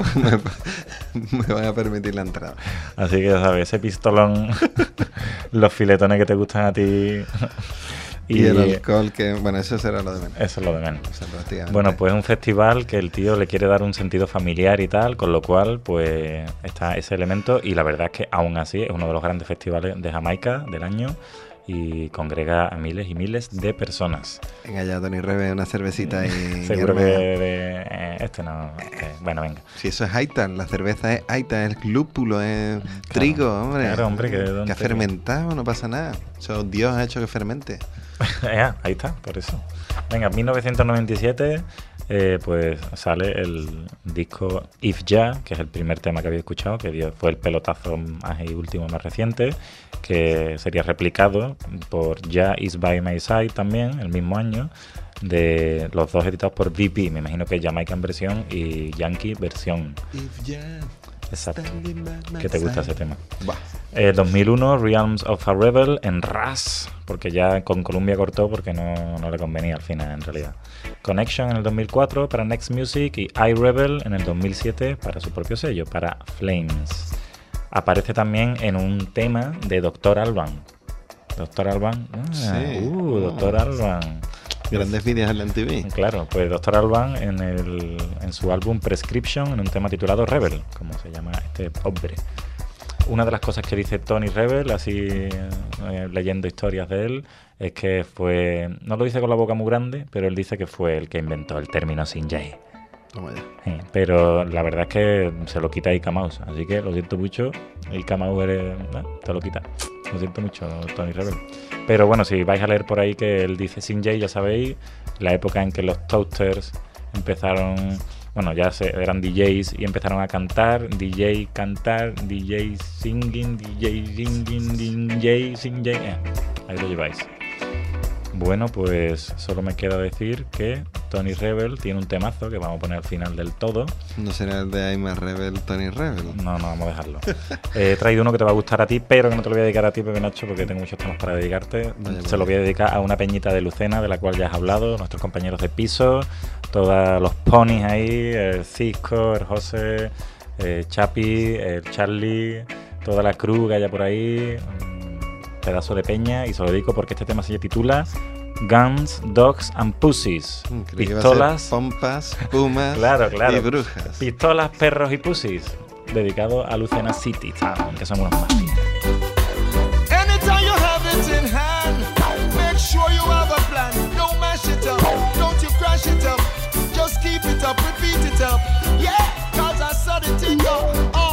me van a permitir la entrada. Así que ya sabes, ese pistolón, los filetones que te gustan a ti y el alcohol, que bueno, eso será lo de menos. Eso es lo de menos. Bueno, pues es un festival que el tío le quiere dar un sentido familiar y tal, con lo cual pues está ese elemento, y la verdad es que aún así es uno de los grandes festivales de Jamaica del año. y congrega a miles y miles de personas. Venga ya, Tony Rebel, una cervecita y... Seguro que bueno, venga. Si eso es Aitan, la cerveza es Aitan, es lúpulo, es trigo, hombre. Claro, hombre, que ha fermentado, no pasa nada. Eso Dios ha hecho que fermente. Ahí está, por eso. Venga, 1997 pues sale el disco If Ya, que es el primer tema que había escuchado, que fue el pelotazo más y último más reciente, que sería replicado por Ya Is By My Side también, el mismo año, de los dos editados por VP, me imagino que Jamaican versión y Yankee versión. If Ya. Exacto. ¿Qué te gusta ese tema? 2001, Realms of a Rebel en RAS, porque ya con Columbia cortó porque no le convenía al final en realidad. Connection en el 2004 para Next Music y iRebel en el 2007 para su propio sello, para Flames. Aparece también en un tema de Dr. Alban. Dr. Alban. Dr. Alban. Grandes vídeos en la MTV. Claro, pues Dr. Alban en su álbum Prescription, en un tema titulado Rebel, como se llama este hombre. Una de las cosas que dice Tony Rebel, así leyendo historias de él, es que fue, no lo dice con la boca muy grande, pero él dice que fue el que inventó el término Sinjay. Sí, pero la verdad es que se lo quita Ika Mouse, así que lo siento mucho, Ika Mouse te lo quita. Lo siento mucho, Tony Rebel. Pero bueno, si vais a leer por ahí que él dice Sinjay, ya sabéis, la época en que los Toasters empezaron, bueno, ya eran DJs y empezaron a cantar, DJ cantar, DJ singing, DJ Sinjay, ahí lo lleváis. Bueno, pues solo me queda decir que Tony Rebel tiene un temazo que vamos a poner al final del todo. ¿No será el de I'm a Rebel, Tony Rebel? No, vamos a dejarlo. He traído uno que te va a gustar a ti, pero que no te lo voy a dedicar a ti, Pepe Nacho, porque tengo muchos temas para dedicarte. Se lo voy a dedicar a una peñita de Lucena, de la cual ya has hablado, nuestros compañeros de piso, todos los ponis ahí, el Cisco, el José, Chapi, el Charlie, toda la crew que haya por ahí, pedazo de peña, y se lo dedico porque este tema se titula Guns, Dogs and Pussies. Pistolas, pompas, pumas claro, y brujas. Pistolas, perros y pussies. Dedicado a Lucena City Town, que son unos mafias. Anytime you have it in hand, make sure you have a plan. Don't mash it up, don't you crash it up. Just keep it up, repeat it up. Yeah, cause I saw the thing go.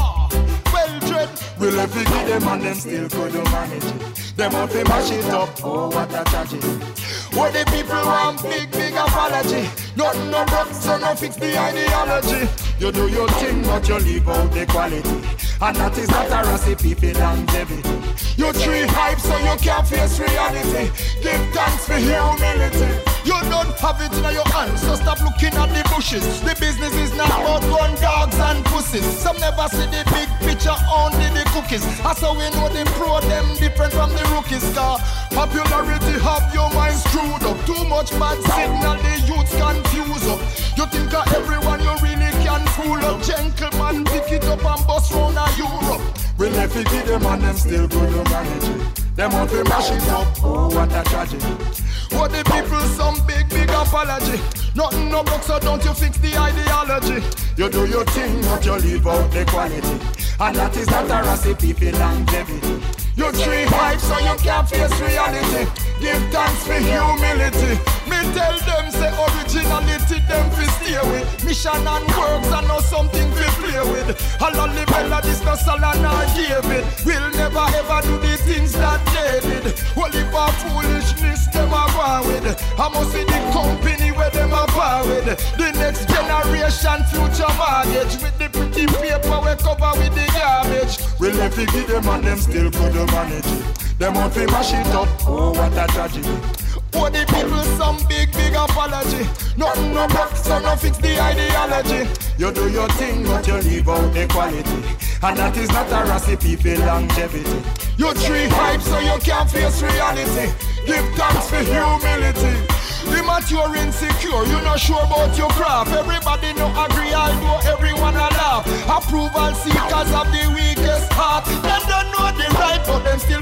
Well dread. We'll have to give them and them still couldn't manage it. Them have to mash it up, oh what a tragedy. What the people want, big apology. Nothing no broke, so no fix the ideology. You do your thing, but you leave out the quality. And that is not a recipe for longevity. You tree hype, so you can't face reality. Give thanks for humility. You don't have it in your hands, so stop looking at the bushes. The business is not about gun, dogs and pussies. Some never see the big picture, only the cookies. That's how we know the pro, them different from the rookies. Car popularity have your mind screwed up. Too much bad signal, the youths confuse up. You think of everyone you really can fool up. Gentlemen, pick it up and bust round a Europe. We'll never give them and them still good to manage it. Them want to mash it up, oh what a tragedy. What the people, some big apology. Nothing no broke, so don't you fix the ideology. You do your thing, but you leave out the quality. And that is not a recipe for longevity. You tree hype, so you can't face reality. Give thanks for humility. Me tell them, say originality, them fi stay with. Mission and works are not something fi play with. Halal Bella, this no Salah nor David. We'll never ever do the things that they did. Holy for foolishness, them a war with. I must see the company where them a bar with. The next generation future mortgage. With the pretty paper we cover with the garbage. We'll never give them and them still could manage it. Them want to mash it up, oh what a tragedy. Oh the people, some big apology. Nothing no broke, so no fix the ideology. You do your thing, but you leave out the quality. And that is not a recipe for longevity. You tree hype, so you can't face reality. Give thanks for humility. Immature, insecure, you not sure about your craft. Everybody no agree, although everyone a laugh. Approval seekers of the weakest heart. Them don't know the right, but them still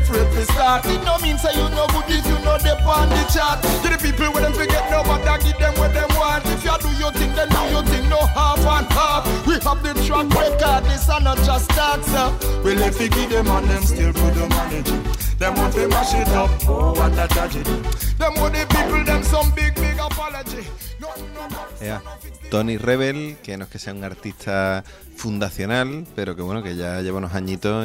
afraid to start. It no mean say you no good if you know they on the chart. To the people when them forget no matter give them what them want. If you do your thing, then do your thing, no half and half. We have the track record, this are not just dancer. We left to give them and them still put them on it. Them want to mash it up, oh what a tragedy. Them want the people, them some big apology. Tony Rebel, que no es que sea un artista fundacional, pero que bueno, que ya lleva unos añitos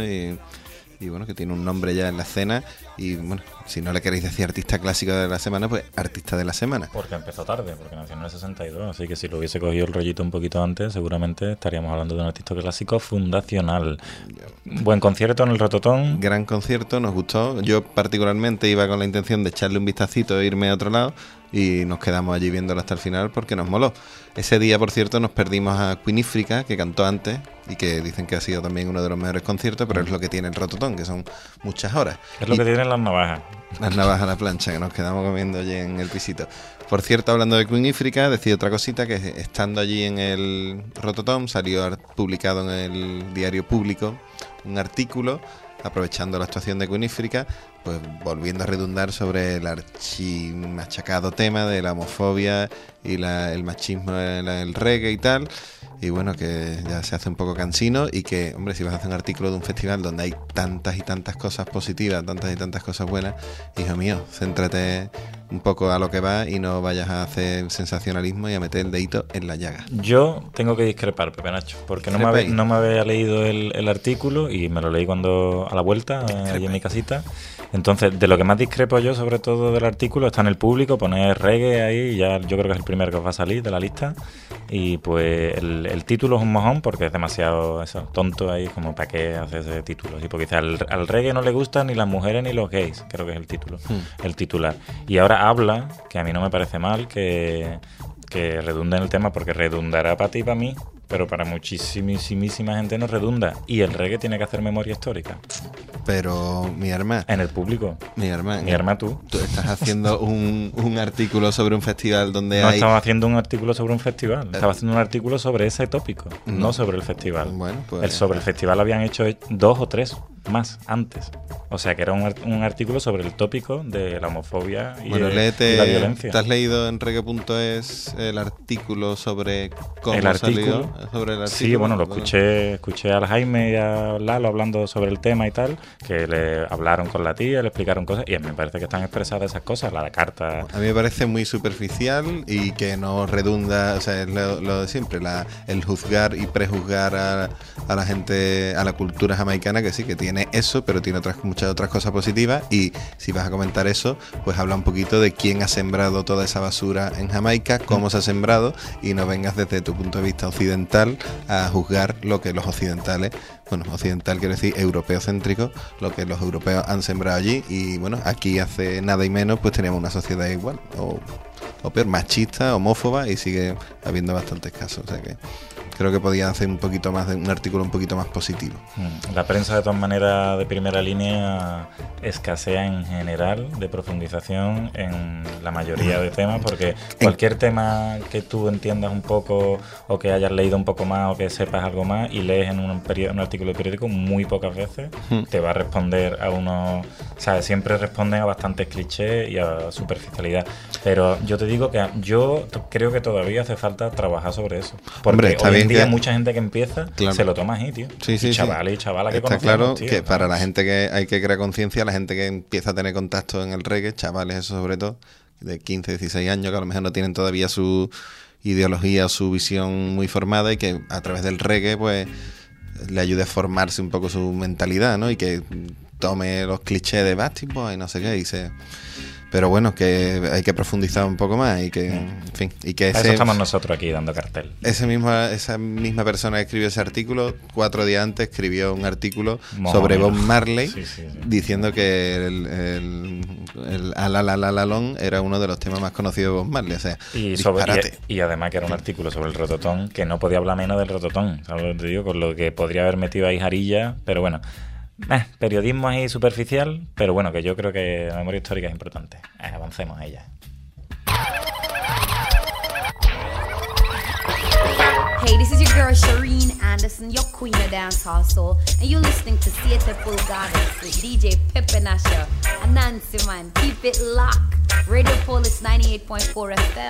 y bueno, que tiene un nombre ya en la escena. Y bueno, si no le queréis decir artista clásico de la semana, pues artista de la semana. Porque empezó tarde, porque nació en el 62, así que si lo hubiese cogido el rollito un poquito antes, seguramente estaríamos hablando de un artista clásico fundacional. Buen concierto en el Rototón. Gran concierto, nos gustó. Yo particularmente iba con la intención de echarle un vistacito e irme a otro lado, y nos quedamos allí viéndolo hasta el final porque nos moló. Ese día, por cierto, nos perdimos a Quinifrica, que cantó antes y que dicen que ha sido también uno de los mejores conciertos, pero es lo que tiene el Rototón, que son muchas horas. Es lo que tienen las navajas. Las navajas a la plancha, que nos quedamos comiendo allí en el pisito. Por cierto, hablando de Quinifrica, decía otra cosita, que estando allí en el Rototón salió publicado en el diario Público un artículo aprovechando la actuación de Quinifrica, pues volviendo a redundar sobre el archimachacado tema de la homofobia y el machismo en el reggae y tal. Y bueno, que ya se hace un poco cansino, y que, hombre, si vas a hacer un artículo de un festival donde hay tantas y tantas cosas positivas, tantas y tantas cosas buenas, hijo mío, céntrate un poco a lo que va y no vayas a hacer sensacionalismo y a meter el dedito en la llaga. Yo tengo que discrepar, Pepe Nacho, porque no me había leído el artículo y me lo leí cuando a la vuelta, allí en mi casita. Entonces, de lo que más discrepo yo, sobre todo del artículo, está en el Público, poner reggae ahí, y ya yo creo que es el primero que os va a salir de la lista. Y pues el título es un mojón porque es demasiado tonto ahí, como para qué hace ese título. Sí, porque dice, al reggae no le gustan ni las mujeres ni los gays, creo que es el título, el titular. Y ahora habla, que a mí no me parece mal, que redunda en el tema, porque redundará para ti y para mí, pero para muchísima gente no redunda. Y el reggae tiene que hacer memoria histórica. Pero, mi hermana... En el Público. Mi hermana, tú. Tú estás haciendo un artículo sobre un festival donde no hay... No estaba haciendo un artículo sobre un festival. Estaba haciendo un artículo sobre ese tópico, no sobre el festival. Bueno, pues... Sobre el festival habían hecho 2 o 3 más antes. O sea, que era un artículo sobre el tópico de la homofobia y, bueno, y la violencia. ¿Te has leído en reggae.es el artículo sobre cómo salió? Sobre el artículo. Sí, bueno, lo escuché a Jaime y a Lalo hablando sobre el tema y tal, que le hablaron con la tía, le explicaron cosas, y a mí me parece que están expresadas esas cosas, la carta. A mí me parece muy superficial y que no redunda, o sea, es lo de siempre, el juzgar y prejuzgar a la gente, a la cultura jamaicana, que sí, que tiene eso, pero tiene muchas otras cosas positivas. Y si vas a comentar eso, pues habla un poquito de quién ha sembrado toda esa basura en Jamaica, cómo se ha sembrado, y no vengas desde tu punto de vista occidental a juzgar lo que los occidentales, bueno, occidental quiero decir europeocéntrico, lo que los europeos han sembrado allí. Y bueno, aquí hace nada y menos pues teníamos una sociedad igual, o peor, machista, homófoba, y sigue habiendo bastantes casos. O sea que creo que podía hacer un poquito más de un artículo un poquito más positivo. La prensa, de todas maneras, de primera línea escasea en general de profundización en la mayoría de temas, porque cualquier tema que tú entiendas un poco, o que hayas leído un poco más, o que sepas algo más, y lees en un artículo de periódico, muy pocas veces te va a responder a unos... ¿Sabes? Siempre responden a bastantes clichés y a superficialidad. Pero yo te digo que yo creo que todavía hace falta trabajar sobre eso. Porque hoy en día mucha gente que empieza se lo toma así, tío. Sí, y chavales y chavalas que está conocemos, claro, tío, que para la gente que hay que crear conciencia, la gente que empieza a tener contacto en el reggae, chavales, eso sobre todo, de 15, 16 años, que a lo mejor no tienen todavía su ideología o su visión muy formada, y que a través del reggae pues le ayude a formarse un poco su mentalidad, ¿no? Y que tome los clichés de Bastard Boy y no sé qué, y se... Pero bueno, que hay que profundizar un poco más y que, en fin, y que eso estamos nosotros aquí dando cartel. Esa misma persona que escribió ese artículo, 4 días antes escribió un artículo sobre Bob Marley, diciendo que el Alalalong era uno de los temas más conocidos de Bob Marley. O sea, y además que era un artículo sobre el Rototón, que no podía hablar menos del Rototón, ¿sabes lo que te digo? Con lo que podría haber metido ahí Jarilla, pero bueno. Periodismo ahí superficial, pero bueno, que yo creo que la memoria histórica es importante. Avancemos a ella. Hey, this is your girl Shireen Anderson, your queen of dancehall soul, and you're listening to Siete Pulgadas with DJ Pepe Nasha and Nancy Man. Keep it locked. Radio Polis 98.4 FM.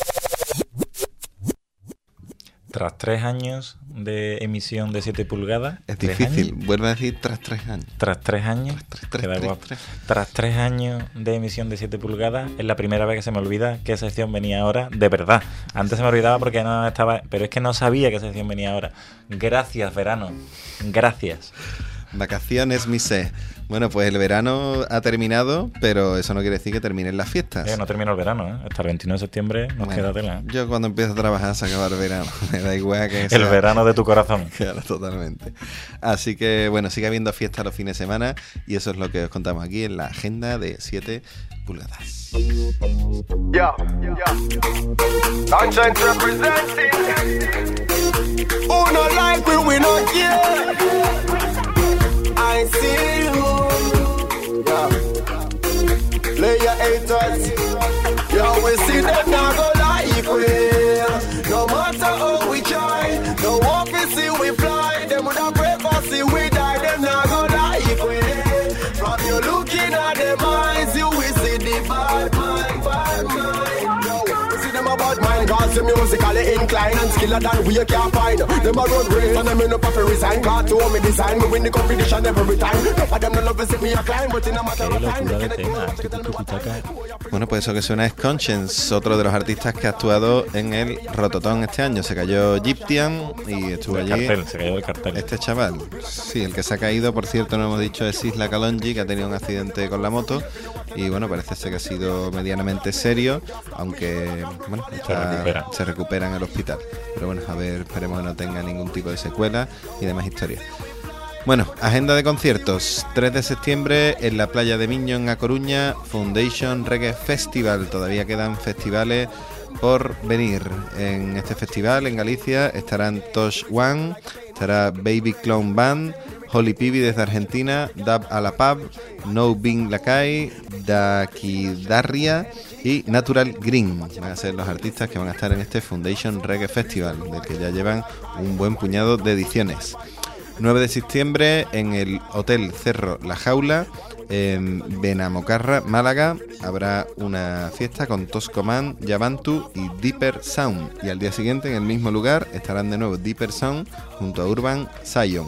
Tras 3 años de emisión de 7 pulgadas... Es difícil, vuelve a decir tras 3 años. Tras 3 años, queda guapo. Tras 3 años de emisión de 7 pulgadas, es la primera vez que se me olvida qué sección venía ahora, de verdad. Antes se me olvidaba porque no estaba... Pero es que no sabía qué sección venía ahora. Gracias, verano. Gracias. Vacaciones, misé. Bueno, pues el verano ha terminado, pero eso no quiere decir que terminen las fiestas. No termina el verano, ¿eh? Hasta el 29 de septiembre nos queda tela. Yo cuando empiezo a trabajar se acaba el verano. Me da igual que sea... El verano de tu corazón. Claro, totalmente. Así que, bueno, sigue habiendo fiestas los fines de semana y eso es lo que os contamos aquí en la agenda de 7 pulgadas. Yeah. Sunshine representing. Who no like we not care. I see you. Yeah. Player haters. Yeah, we see them now go like we. No matter how we try. No one we see we fly. Them would have pray for see we die. Them now go like we. From you looking at them eyes, you will see the bad mind. Yo, see them about mind. Cause the musically inclined and skiller than we can find. Them a road race and them in up for resign. Cause to me design, we win the competition every time. No for them no love to see me a climb, but in a matter of time. Bueno, pues eso que suena es Conscience, otro de los artistas que ha actuado en el Rototón este año. Se cayó Gyptian y estuvo allí. Se cayó el cartel. Este chaval, sí, el que se ha caído, por cierto, no hemos dicho, es Isla Kalonji, que ha tenido un accidente con la moto. Y bueno, parece ser que ha sido medianamente serio, aunque bueno, se recupera en el hospital. Pero bueno, a ver, esperemos que no tenga ningún tipo de secuela y demás historias. Bueno, agenda de conciertos. 3 de septiembre en la playa de Miño, en A Coruña, Foundation Reggae Festival. Todavía quedan festivales por venir. En este festival, en Galicia, estarán Tosh One, estará Baby Clown Band, Holy Pibi desde Argentina, Dub a la Pub, No Bing Lakai, Dakidarria y Natural Green. Van a ser los artistas que van a estar en este Foundation Reggae Festival, del que ya llevan un buen puñado de ediciones. 9 de septiembre en el Hotel Cerro La Jaula, en Benamocarra, Málaga, habrá una fiesta con Toscoman, Yabantu y Deeper Sound. Y al día siguiente, en el mismo lugar, estarán de nuevo Deeper Sound junto a Urban Zion.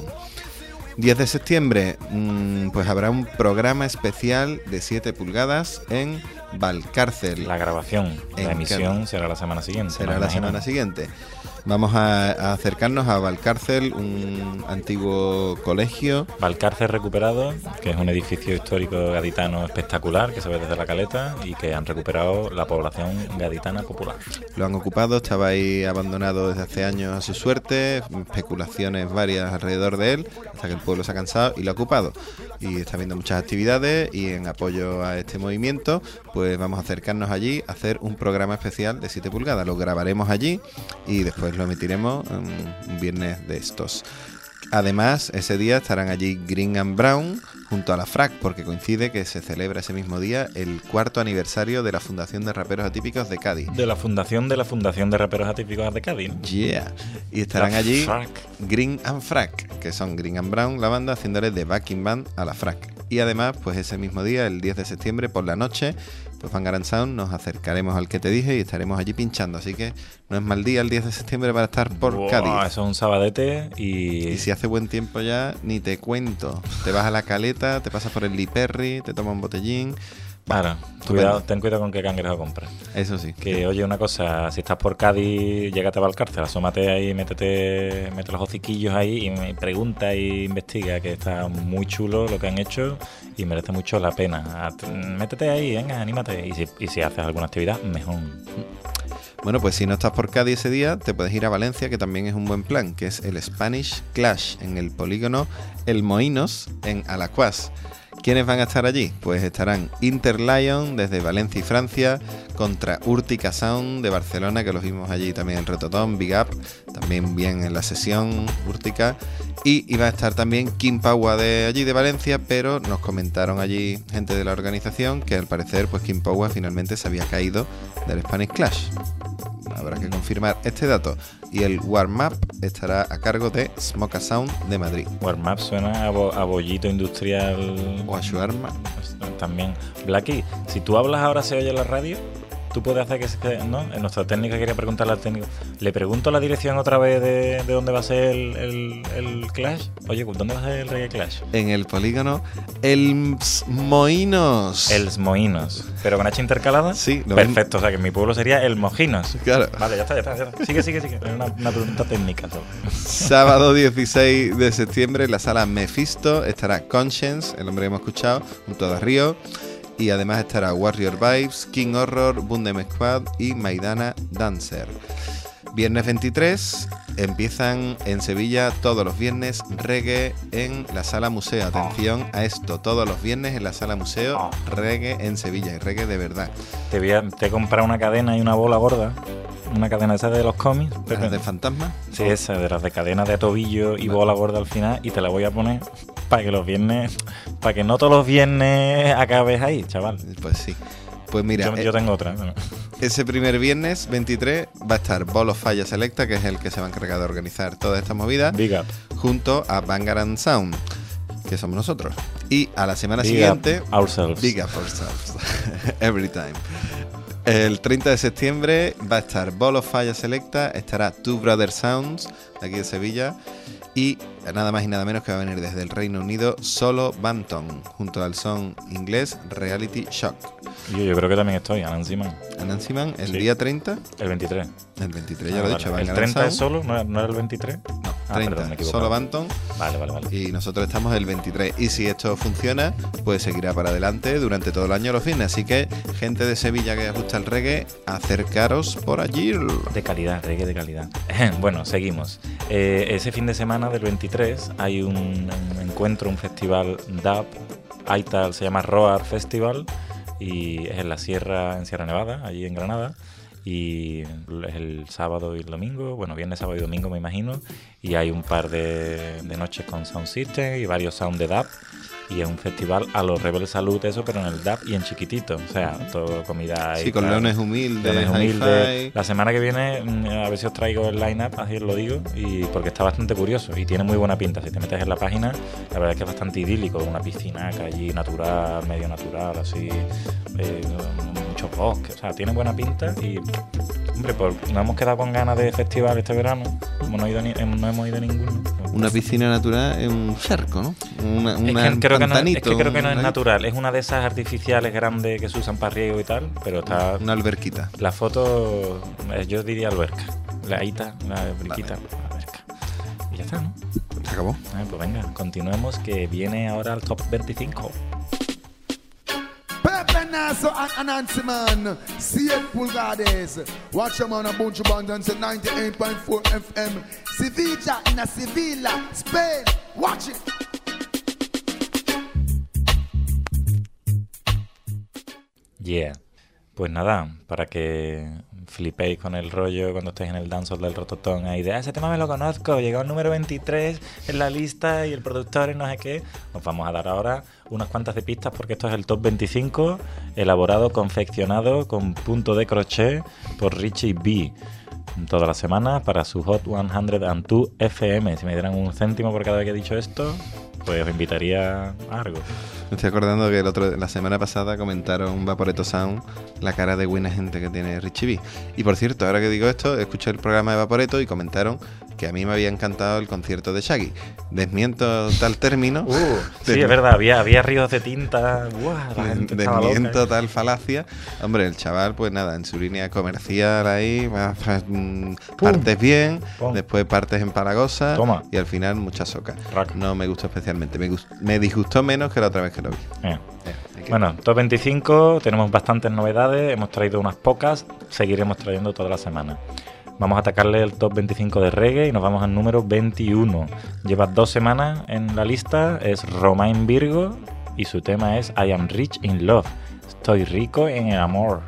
10 de septiembre, pues habrá un programa especial de 7 pulgadas en Valcárcel. La grabación, la emisión será la semana siguiente. Será la semana siguiente. Vamos a acercarnos a Valcárcel, un antiguo colegio. Valcárcel recuperado, que es un edificio histórico gaditano espectacular que se ve desde la caleta y que han recuperado la población gaditana popular. Lo han ocupado, estaba ahí abandonado desde hace años a su suerte, especulaciones varias alrededor de él, hasta que el pueblo se ha cansado y lo ha ocupado. Y está habiendo muchas actividades y en apoyo a este movimiento, pues vamos a acercarnos allí a hacer un programa especial de 7 pulgadas. Lo grabaremos allí y después lo emitiremos un viernes de estos. Además, ese día estarán allí Green and Brown junto a la FRAC, porque coincide que se celebra ese mismo día el 4º aniversario de la Fundación de Raperos Atípicos de Cádiz. De la Fundación de Raperos Atípicos de Cádiz. Yeah. Y estarán allí Green and FRAC, que son Green and Brown, la banda, haciéndole de backing band a la FRAC. Y además, pues ese mismo día, el 10 de septiembre por la noche, pues Vanguard Sound nos acercaremos al que te dije y estaremos allí pinchando. Así que no es mal día el 10 de septiembre para estar por Cádiz. Eso es un sabadete y si hace buen tiempo ya, ni te cuento. Te vas a la caleta, te pasas por el Lee Perry, te tomas un botellín. Claro, ten cuidado con qué cangrejo compras. Eso sí. Que oye una cosa, si estás por Cádiz, llégate a Valcárcel, asómate ahí, mete los hociquillos ahí y pregunta e investiga, que está muy chulo lo que han hecho y merece mucho la pena. Métete ahí, venga, anímate. Y si haces alguna actividad, mejor. Bueno, pues si no estás por Cádiz ese día, te puedes ir a Valencia, que también es un buen plan, que es el Spanish Clash en el polígono El Moinos en Alacuás. ¿Quiénes van a estar allí? Pues estarán Interlion desde Valencia y Francia contra Urtica Sound de Barcelona, que los vimos allí también en Retotón, Big Up, también bien en la sesión Urtica. Y iba a estar también Kim Paua de allí de Valencia, pero nos comentaron allí gente de la organización que al parecer pues Kim Paua finalmente se había caído del Spanish Clash. habrá que confirmar este dato. Y el warm-up estará a cargo de Smoke a Sound de Madrid. Warm-up suena a bollito industrial. O a shawarma. También. Blacky, si tú hablas ahora se oye en la radio, tú puedes hacer que ¿no? En nuestra técnica quería preguntarle al técnico. Le pregunto la dirección otra vez de dónde va a ser el Clash. Oye, ¿dónde va a ser el Reggae Clash? En el polígono El Moinos. El Moinos. ¿Pero con H intercalada? Sí. Perfecto, o sea que en mi pueblo sería El Mojinos. Claro. Vale, ya está. Sigue. Es una pregunta técnica solo. Sábado 16 de septiembre en la sala Mephisto estará Conscience, el hombre que hemos escuchado, junto a Río. Y además estará Warrior Vibes, King Horror, Bundem Squad y Maidana Dancer. Viernes 23 empiezan en Sevilla todos los viernes reggae en la Sala Museo. Atención a esto, todos los viernes en la Sala Museo reggae en Sevilla, y reggae de verdad. Te he comprado una cadena y una bola gorda. Una cadena esa de los cómics. ¿Las de fantasma? Sí, esa, de las de cadena de tobillo y bola gorda al final. Y te la voy a poner para que los viernes, para que no todos los viernes acabes ahí, chaval. Pues sí. Pues mira, yo tengo otra. Bueno. Ese primer viernes 23 va a estar Ball of Fire Selecta, que es el que se va a encargar de organizar toda esta movida, Big up. junto a Vanguard Sound, que somos nosotros. Y a la semana Big siguiente, up ourselves. Big up ourselves. Every time. El 30 de septiembre va a estar Ball of Fire Selecta, estará Two Brothers Sounds, de aquí de Sevilla, y nada más y nada menos que va a venir desde el Reino Unido Solo Banton, junto al son inglés Reality Shock. Yo creo que también estoy, Anansi Man. Anansi Man, el Sí. día 30. El 23. El 23, ya lo he vale. dicho. ¿El Vanguard 30 Sound. es solo? ¿No era el 23? No, 30. Perdón, me he equivocado. Solo Banton. Vale. Y nosotros estamos el 23. Y si esto funciona, pues seguirá para adelante durante todo el año los fines. Así que, gente de Sevilla que os gusta el reggae, acercaros por allí. De calidad, reggae de calidad. Bueno, seguimos. Ese fin de semana del 23 hay un encuentro, un festival dub. Aital se llama Roar Festival y es en la Sierra Nevada, allí en Granada. Y es el sábado y el domingo, bueno, viernes, sábado y domingo me imagino. Y hay un par de noches con Sound System y varios sound de dub. Y es un festival a los Rebel Salud, eso, pero en el dub y en chiquitito. O sea, todo comida. Sí, con leones humildes, hi-fi. La semana que viene, a ver si os traigo el line-up, así os lo digo, y porque está bastante curioso y tiene muy buena pinta. Si te metes en la página, la verdad es que es bastante idílico, una piscinaca allí natural, medio natural, así, muchos bosques. O sea, tiene buena pinta y, hombre, nos hemos quedado con ganas de festival este verano, como no hemos ido a ninguno. Una piscina natural es un charco, ¿no? Creo que no es natural, es una de esas artificiales grandes que se usan para riego y tal, pero está... Una alberquita. La foto, yo diría alberca. La alberquita, alberca. Y ya está, ¿no? Se acabó. Pues venga, continuemos, que viene ahora el Top 25. Pepe Naso and Anansi Man, 7 pulgadas. Watch them on a bunch of abundance at 98.4 FM. Sevilla in a Sevilla, Spain. Watch it. Yeah. Pues nada, para que flipéis con el rollo cuando estéis en el dancehall del Rototón, ahí de ese tema me lo conozco, llegó el número 23 en la lista y el productor y no sé qué. Os vamos a dar ahora unas cuantas de pistas porque esto es el Top 25, elaborado, confeccionado con punto de crochet por Richie B. Toda la semana para su Hot 102 FM. Si me dieran un céntimo por cada vez que he dicho esto, pues os invitaría a algo. Me estoy acordando que la semana pasada comentaron Vaporetto Sound la cara de buena gente que tiene Richie B. Y por cierto, ahora que digo esto, escuché el programa de Vaporetto y comentaron que a mí me había encantado el concierto de Shaggy. Desmiento tal término. Sí, es verdad, había ríos de tinta. Desmiento tal falacia. Hombre, el chaval, pues nada, en su línea comercial ahí, partes bien, después partes empalagosas y al final mucha soca. No me gustó especialmente. Me disgustó menos que la otra vez que lo vi. Bueno, Top 25, tenemos bastantes novedades, hemos traído unas pocas, seguiremos trayendo toda la semana. Vamos a atacarle el Top 25 de reggae y nos vamos al número 21. Lleva 2 semanas en la lista, es Romain Virgo y su tema es I Am Rich in Love. Estoy rico en el amor.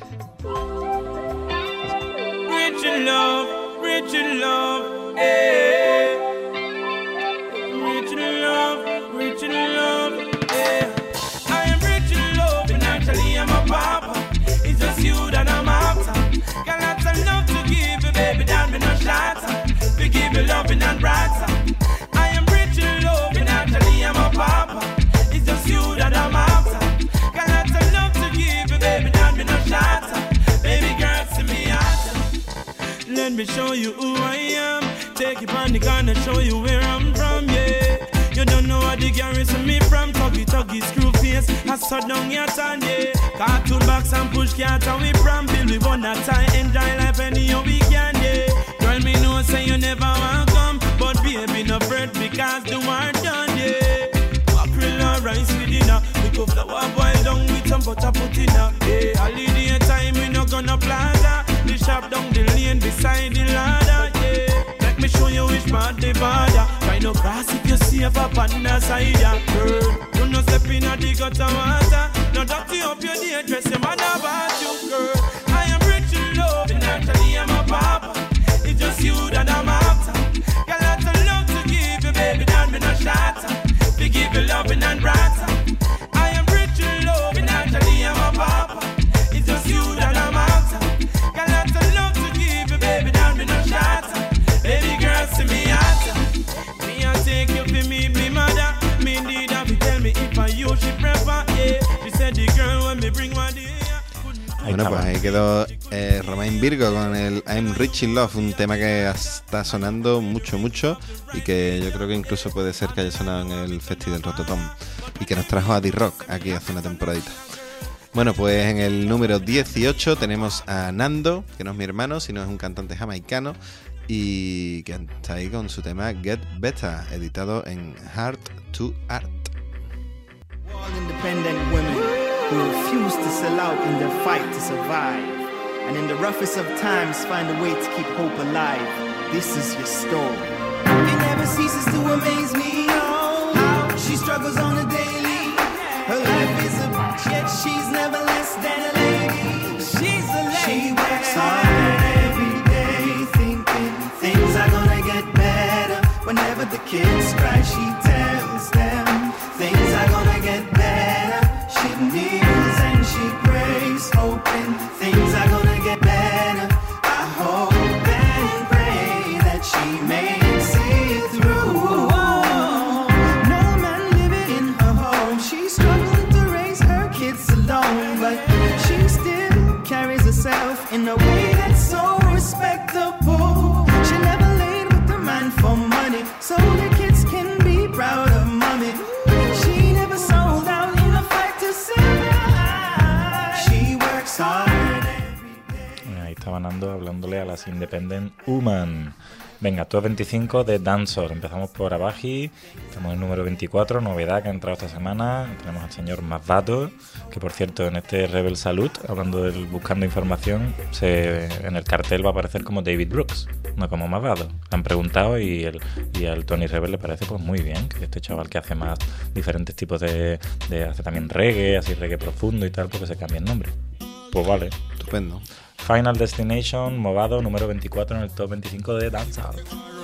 Rich in love, rich in love, eh. Rich in love, rich in love, eh. I am rich in love and actually I'm a papa. It's just you that I'm after. Got lots of love to give. me show you who I am. Take you on the corner, show you where I'm from, yeah. You don't know what the garrison me from. Tuggy, screw face, I saw down your time, yeah. Cartoon box and push cat and we from Bill. We want that time, enjoy life anyhow we can, yeah. Girl, me know say you never want come, but baby no fret because the war done, yeah. Mackerel and rice with dinner. We go flour boil down with some butter put in her, yeah. Holiday time we no gonna plaza. The shop down the lane beside the ladder, yeah. Let me show you which part the border. Try no cross if you save up on the side, yeah. Girl, you no step in a the gutter water. No dirty up your day, dress your mother about you, girl. I am rich in love, and actually I'm a papa. It's just you that I'm after. Got lots of love to give you, baby, don't be no shatter. We give you loving and brighter. I am rich in love, and actually I'm a papa. It's just you that I'm after. Got lots of love to give you, baby, don't be no shatter. Baby girl, see me after. Me I take you for me mother. Me need her to tell me if I you she prefer, yeah. She said the girl when me bring one day. Bueno, pues ahí quedó Romain Virgo con el I'm Rich in Love, un tema que está sonando mucho y que yo creo que incluso puede ser que haya sonado en el Festival Rototom y que nos trajo a D-Rock aquí hace una temporadita. Bueno, pues en el número 18 tenemos a Nando, que no es mi hermano, sino es un cantante jamaicano y que está ahí con su tema Get Better, editado en Heart to Art. All independent women who refuse to sell out in their fight to survive, and in the roughest of times find a way to keep hope alive. This is your story. It never ceases to amaze me, oh, how she struggles on a daily. Her life is a bitch, yet she's never less than a lady. She's a lady. She works hard every day, thinking things are gonna get better. Whenever the kids cry, she tells them things are gonna get better. She kneels and she prays, hoping things are gonna get better. I hope and pray that she makes it through. No man living in her home, she's struggling to raise her kids alone, but she still carries herself in a way that's so respectable. She never laid with a man for money, so the kids can be proud of mommy. She never sold out in a fight to survive. She works hard every day. Ahí estaba Nando hablándole a las Independent Woman. Venga, Top 25 de Dancehall. Empezamos por Abaji, estamos en el número 24, novedad que ha entrado esta semana. Tenemos al señor Mavado, que por cierto en este Rebel Salute, hablando del buscando información, en el cartel va a aparecer como David Brooks, no como Mavado. Le han preguntado y al Tony Rebel le parece pues muy bien, que este chaval que hace más diferentes tipos de hace también reggae, así reggae profundo y tal, porque se cambia el nombre. Pues vale. Estupendo. Final Destination, Movado, número 24 en el top 25 de Dancehall.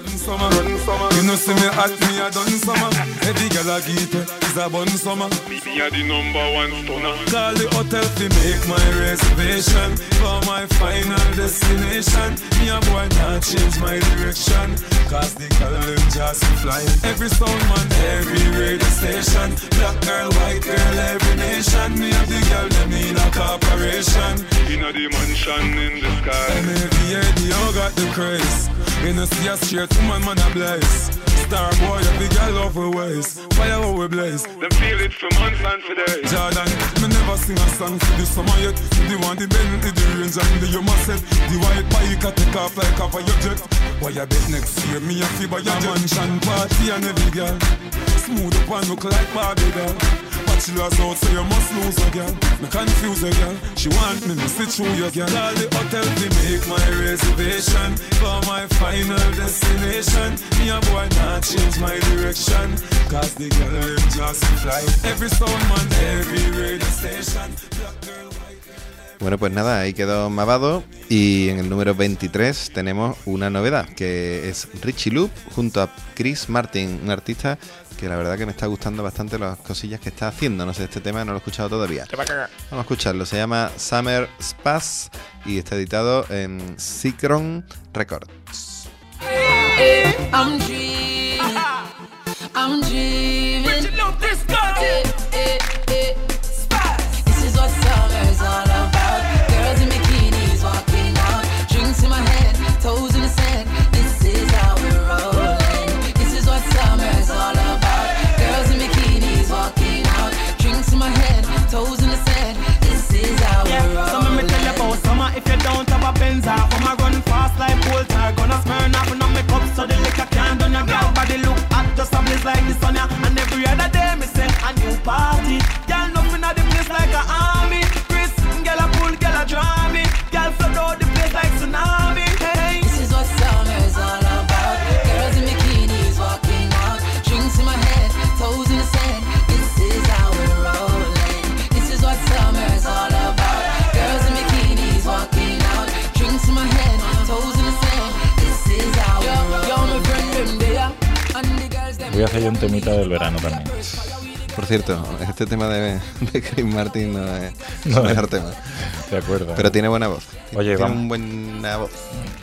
You know see me at me a done summer. Every girl I get is a bun summer. Me a the number one stunner. Call the hotel to make my reservation for my final destination. Me a boy not change my direction, cause the girl them just fly. Every sound man, every radio station. Black girl, white girl, every nation. Me a the girl them in a corporation. In a the mansion in the sky. M.A.V.A.D. you got the craze. You know see a straight woman, man a blaze. Star boy, every girl love her ways. Fire how we blaze. Them feel it for months and for days. Jordan, me never sing a song for the summer yet. The one the Bentley, the Range and the Yuma set. The white bike a take off like half of your jet. Why you bet next year me a fee by your mansion party and every girl smooth up and look like Barbie doll. Bachelor's out so you must lose a girl. Me confuse a girl, she want me to sit through your girl. Call the hotel to make my reservation for my final destination. Me a boy not change my direction, cause the girl them just fly. Every sound man, every radio station. Black girl, white girl. Bueno, pues nada, ahí quedó Mavado y en el número 23 tenemos una novedad, que es Richie Loop junto a Chris Martin, un artista que la verdad que me está gustando bastante las cosillas que está haciendo. No sé, este tema no lo he escuchado todavía. Te va a cagar. Vamos a escucharlo, se llama Summer Spaz y está editado en Cicron Records. I'm dreaming, I'm dreaming. This is what summer is all about. Girls in bikinis walking out, drinks in my hand, toes in the un temita del verano también. Por cierto, este tema de Chris Martin no es No, el mejor tema. De acuerdo. Pero tiene buena voz. Oye, tiene vamos. buena voz.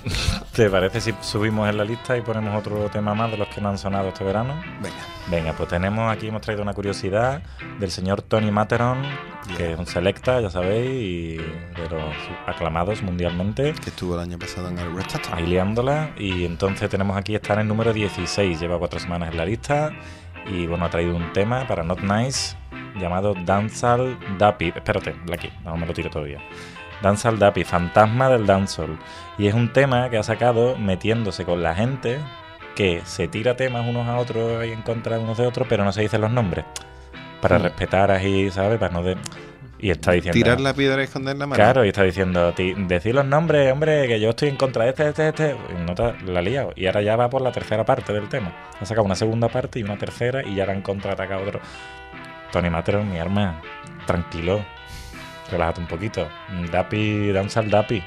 ¿Te parece si subimos en la lista y ponemos otro tema más de los que no han sonado este verano? Venga, pues hemos traído una curiosidad del señor Tony Matterhorn, que es un selecta, ya sabéis, y de los aclamados mundialmente. Que estuvo el año pasado en el Restart. Ahí liándola, y entonces tenemos aquí, está en el número 16, lleva 4 semanas en la lista, y bueno, ha traído un tema para Not Nice llamado Dancehall Dappy. Espérate, Blacky, no me lo tiro todavía. Dancehall Dappy, fantasma del dancehall. Y es un tema que ha sacado metiéndose con la gente que se tira temas unos a otros y en contra de unos de otros, pero no se dicen los nombres. Para respetar ahí, ¿sabes? Para no y está diciendo... Tirar la piedra y esconder la mano. Claro, y está diciendo, decir los nombres, hombre, que yo estoy en contra de este. Y no la ha liado. Y ahora ya va por la tercera parte del tema. Ha sacado una segunda parte y una tercera y ya la han contraatacado otro. Tony Matterhorn, mi arma, tranquilo. Relájate un poquito. Dappy, Dancehall Dappy.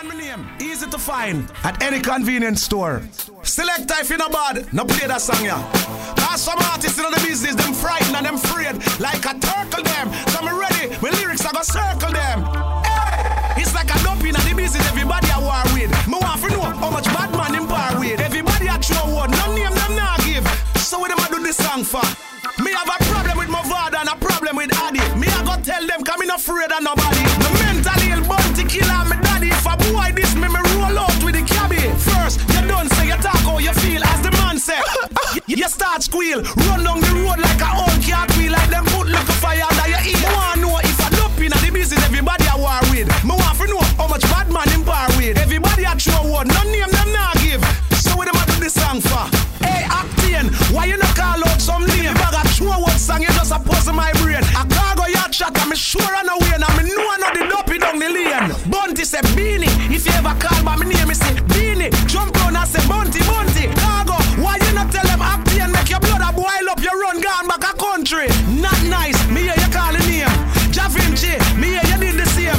Easy to find at any convenience store. Select if you no bad, no play that song, yeah. Cause some artists in the business, them frightened and them afraid. Like a turtle them. So me ready, my lyrics are gonna circle them. Hey, it's like a dump in the business, everybody I war with. Me want to know how much bad man in bar with. Everybody I throw word, no name them nah give. So what them I do this song for? Me have a problem with my father and a problem with Addy. Me I go tell them, come in afraid of nobody. The mentally ill bounty killer me daddy. If a boy this me roll out with the cabbie. First, you don't say you talk how you feel as the man say. You start squeal, run down the road like a old cat wheel. Like them put little fire under your ear. Me want know if I dump in the business everybody I war with. Me want to know how much bad man in bar with. Everybody I throw word, no name them nah give. So what them I do this song for? Hey, Octane, why you not call out some name? Bag a true word song, you just a puzzle my brain. A cargo yacht shot, I'm sure I know when. I'm know I know the dopey down the lane. Bunty say Beanie, if you ever call by my name, me say Beanie. Jump down and say Bunty. Cargo, why you not tell them Octane, make your blood a boil up, you run gone back a country. Not nice, me hear you call the name. Javinci, me hear you did the same.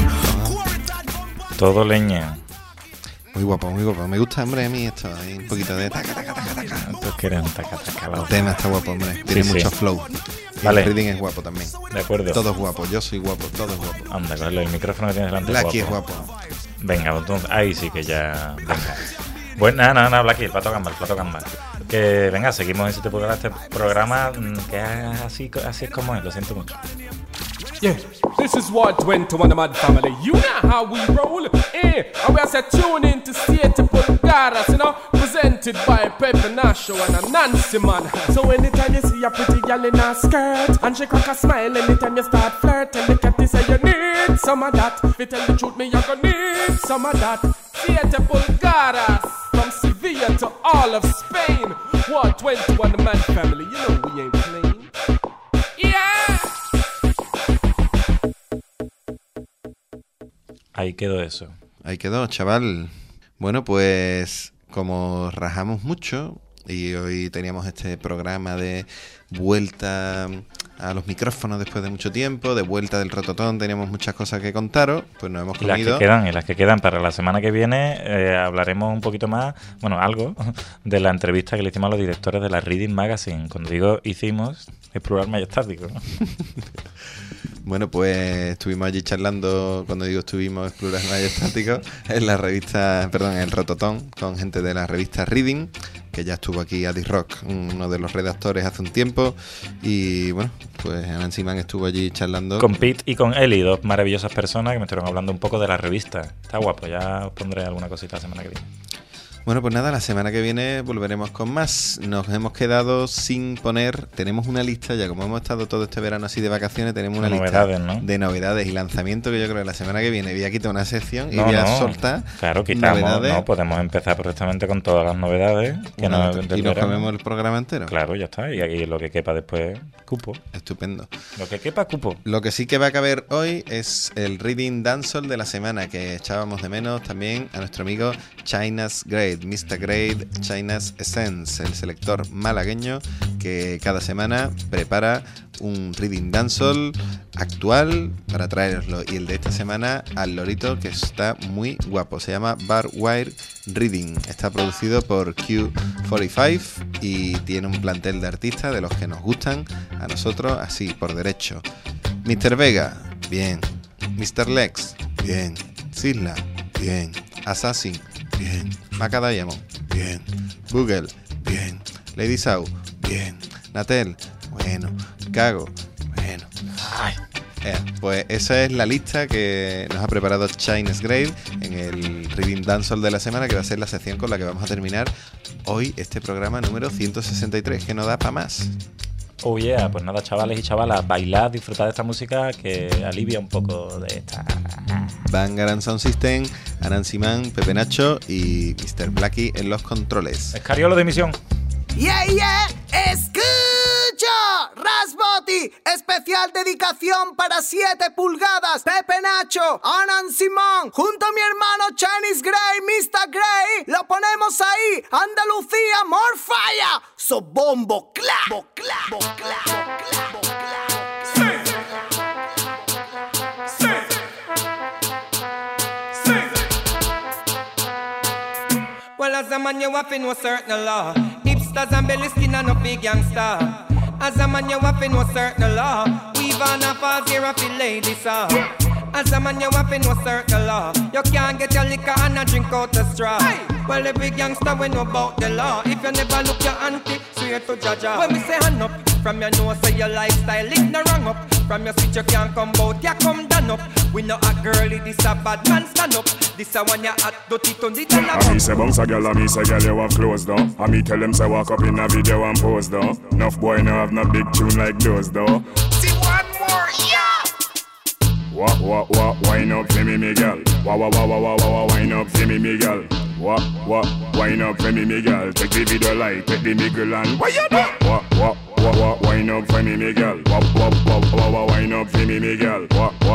Todo leña. Muy guapo, muy guapo. Me gusta, hombre, a mí esto. Hay un poquito de taca. Estos que eran taca. El tema está guapo, hombre. Tiene mucho flow. Vale. El reading es guapo también. De acuerdo. Todo es guapo. Yo soy guapo, todo es guapo. Anda, con el micrófono que tienes delante. Blacky es guapo. Venga, entonces, ahí sí que ya. Venga. Bueno, nada, Blacky, el plato gambas. Que venga, seguimos en 7 pulgadas este programa que es así es como es, lo siento mucho. Yeah, this is 121 the Mad Family. You know how we roll. And we are set tune in to 7 pulgadas, you know, presented by Pepe Nacho and a Nancy man. So anytime you see a pretty girl in a skirt and she crack a smile, anytime you start flirting, the cat say you need some of that. If you tell the truth, me you gonna need some of that. 7 pulgadas from Sevilla to all of Spain. 121 the Mad Family. You know we ain't playing. Yeah. Ahí quedó eso. Ahí quedó, chaval. Bueno, pues como rajamos mucho y hoy teníamos este programa de vuelta a los micrófonos después de mucho tiempo, de vuelta del Rototón, teníamos muchas cosas que contaros, pues nos hemos comido. Y las que quedan para la semana que viene hablaremos un poquito más, bueno, algo de la entrevista que le hicimos a los directores de la Reading Magazine. Cuando digo hicimos, es plural majestático, ¿no? Bueno, pues estuvimos allí charlando, cuando digo estuvimos, es plural majestático, en la revista, perdón, en el Rototón, con gente de la revista Reading, que ya estuvo aquí Adi Rock, uno de los redactores, hace un tiempo, y bueno, pues Nancy Man estuvo allí charlando. Con Pete y con Eli, dos maravillosas personas que me estuvieron hablando un poco de la revista. Está guapo, ya os pondré alguna cosita la semana que viene. Bueno, pues nada, la semana que viene volveremos con más. Nos hemos quedado sin poner, tenemos una lista ya, como hemos estado todo este verano así de vacaciones, tenemos una lista de novedades y lanzamientos que yo creo que la semana que viene voy a quitar una sección y voy a soltar. Claro, quitamos, novedades. No, podemos empezar perfectamente con todas las novedades que y nos comemos el programa entero. Claro, ya está, y lo que quepa después, cupo. Estupendo. Lo que quepa, cupo. Lo que sí que va a caber hoy es el Reading Dancehall de la semana, que echábamos de menos también a nuestro amigo China's Grade, Mr. Grade, China's Essence, el selector malagueño que cada semana prepara un Reading Dancehall actual para traeroslo. Y el de esta semana al lorito, que está muy guapo. Se llama Barwire Reading. Está producido por Q45 y tiene un plantel de artistas de los que nos gustan a nosotros así, por derecho. Mr. Vega, bien. Mr. Lex, bien. Sisla, bien. Assassin, bien. Maca Diamond, bien. Google, bien. Lady Sau, bien. Natel, bueno. Cago, bueno. Ay. Pues esa es la lista que nos ha preparado Chines Grave en el Reading Dancehall de la semana, que va a ser la sección con la que vamos a terminar hoy este programa número 163, que no da para más. Oh yeah, pues nada, chavales y chavalas, bailad, disfrutad de esta música que alivia un poco de esta. Bangaran Sound System, Anansi Man, Pepe Nacho y Mr. Blackie en los controles. Escariolo de emisión. Yeah, yeah, escucha, Rasboti, especial dedicación para 7 pulgadas, Pepe Nacho, Anansi Man, junto a mi hermano Chinese Grey, Mr. Grey, lo ponemos ahí, Andalucía, more fire, so bombo, clap, clap, clap, clap. Well, as a man, you have to know certain law. Hipsters and belly skin and no big gangster. As a man, you have to know certain law. We've on a pause here of the ladies, As a man, you have to know certain law. You can't get your liquor and a drink out the straw. Well, every gangster we know about the law. If you never look your auntie, swear to Jaja. When we say hand up, from your nose say your lifestyle is no wrong up. From your switch you can't come out, you come down up. We know a girlie, this a bad man stand up. This a one you hot, dirty turn the turn up. I me say bounce a girl, I me say girl you have clothes though. I me tell them say walk up in a video and pose though. Enough boy no have no big tune like those though. See one more, yeah. Wine up for me girl. Wine up for me girl. Wine up for me girl. Take the video light, take the miggle and what you do? Wine up for me girl. Wine up for me girl.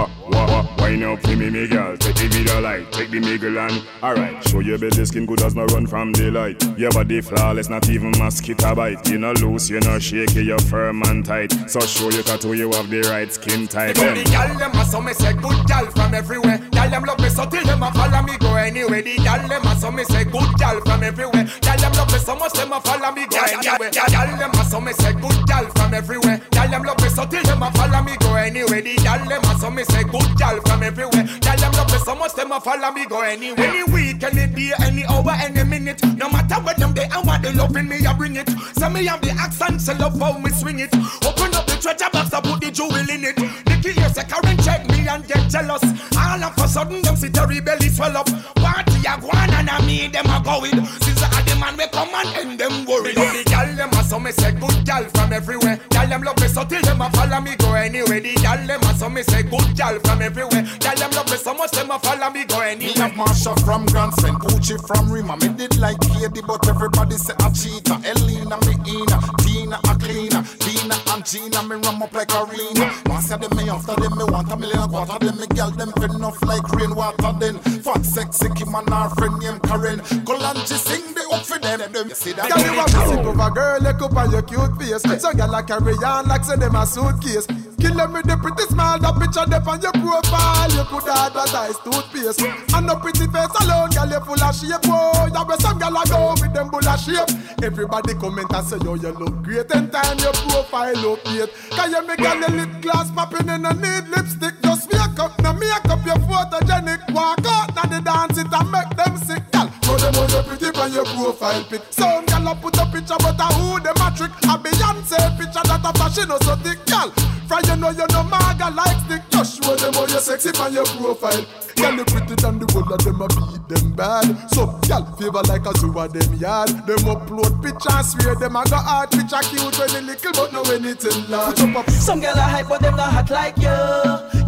Wine up for me girl. Take the video light, take the miggle and alright. Show your belly skin good as no run from the light. Your body flawless, not even mosquito bite. You no loose, you no shaky, you firm and tight. So show your tattoo, you have the right skin type. The gal them a so me say good gal from everywhere. Gal them love me so till them a follow me go anywhere. The gal them a so me say good gal from everywhere. Gal them love me so much them a follow me go anywhere. Gal them a so me say good gal from everywhere. Gal them love me so till them a follow me go anywhere. The gal them a so me say good gal from everywhere. Gal them love me so much them a follow me go anywhere. Any week, any day, any hour, any minute. No matter what them they and what they love in me, I bring it. So me have the accent, so love how me swing it. Open up the treasure box, I put the jewel in it. Nicky here's a current check me and get jealous. All of a sudden them sit a belly swell up. Party a go on and I me them a go with. Since I the man we come and end them worried. The gal them a so me say good gal from everywhere. Gal them love me so till them a follow me go anywhere. The gal them a so me say good gal from everywhere. Gal them love me so much them a follow me go anywhere. Me have Marsha from Grandson, Gucci from Rima. Me did like Katie but everybody say a cheater. Elena, me Ina, Tina, a cleaner. Dina and Gina, me rum up like arena. Once them me after them me want a million quarter. Them me gal them fin enough like rainwater. Then fat sexy Kim and our friend named Karen. Colange sing the up for them. You see that? Girl, you a visit of a girl, look up on your cute face. So girl a carry on like say them a suitcase. Kill them with the pretty smile, that picture them on your profile. You could advertise toothpaste. And no pretty face alone, girl you full of shape. Oh, yeah, where some girl a go with them bull of shape. Everybody comment and say, yo, you look great. And time your profile look great. Cause you make girl your lip gloss popping and no need lipstick. Just make up, now make up your photogenic. Walk out, now the dance it and make them sick, girl. Show them how you pretty on your profile pic. Some girl a put a picture but a who them a trick. A Beyonce picture that a fashion or so thick, girl. From you know maga like stick. Just show them how you sexy on your profile. Girl you pretty than the whole of them a beat them bad. So girl favor like a zoo of them yard. Them upload pictures swear them a go hard. Picture cute when they little but no when it's in large. Some girl are hype but them not hot like you.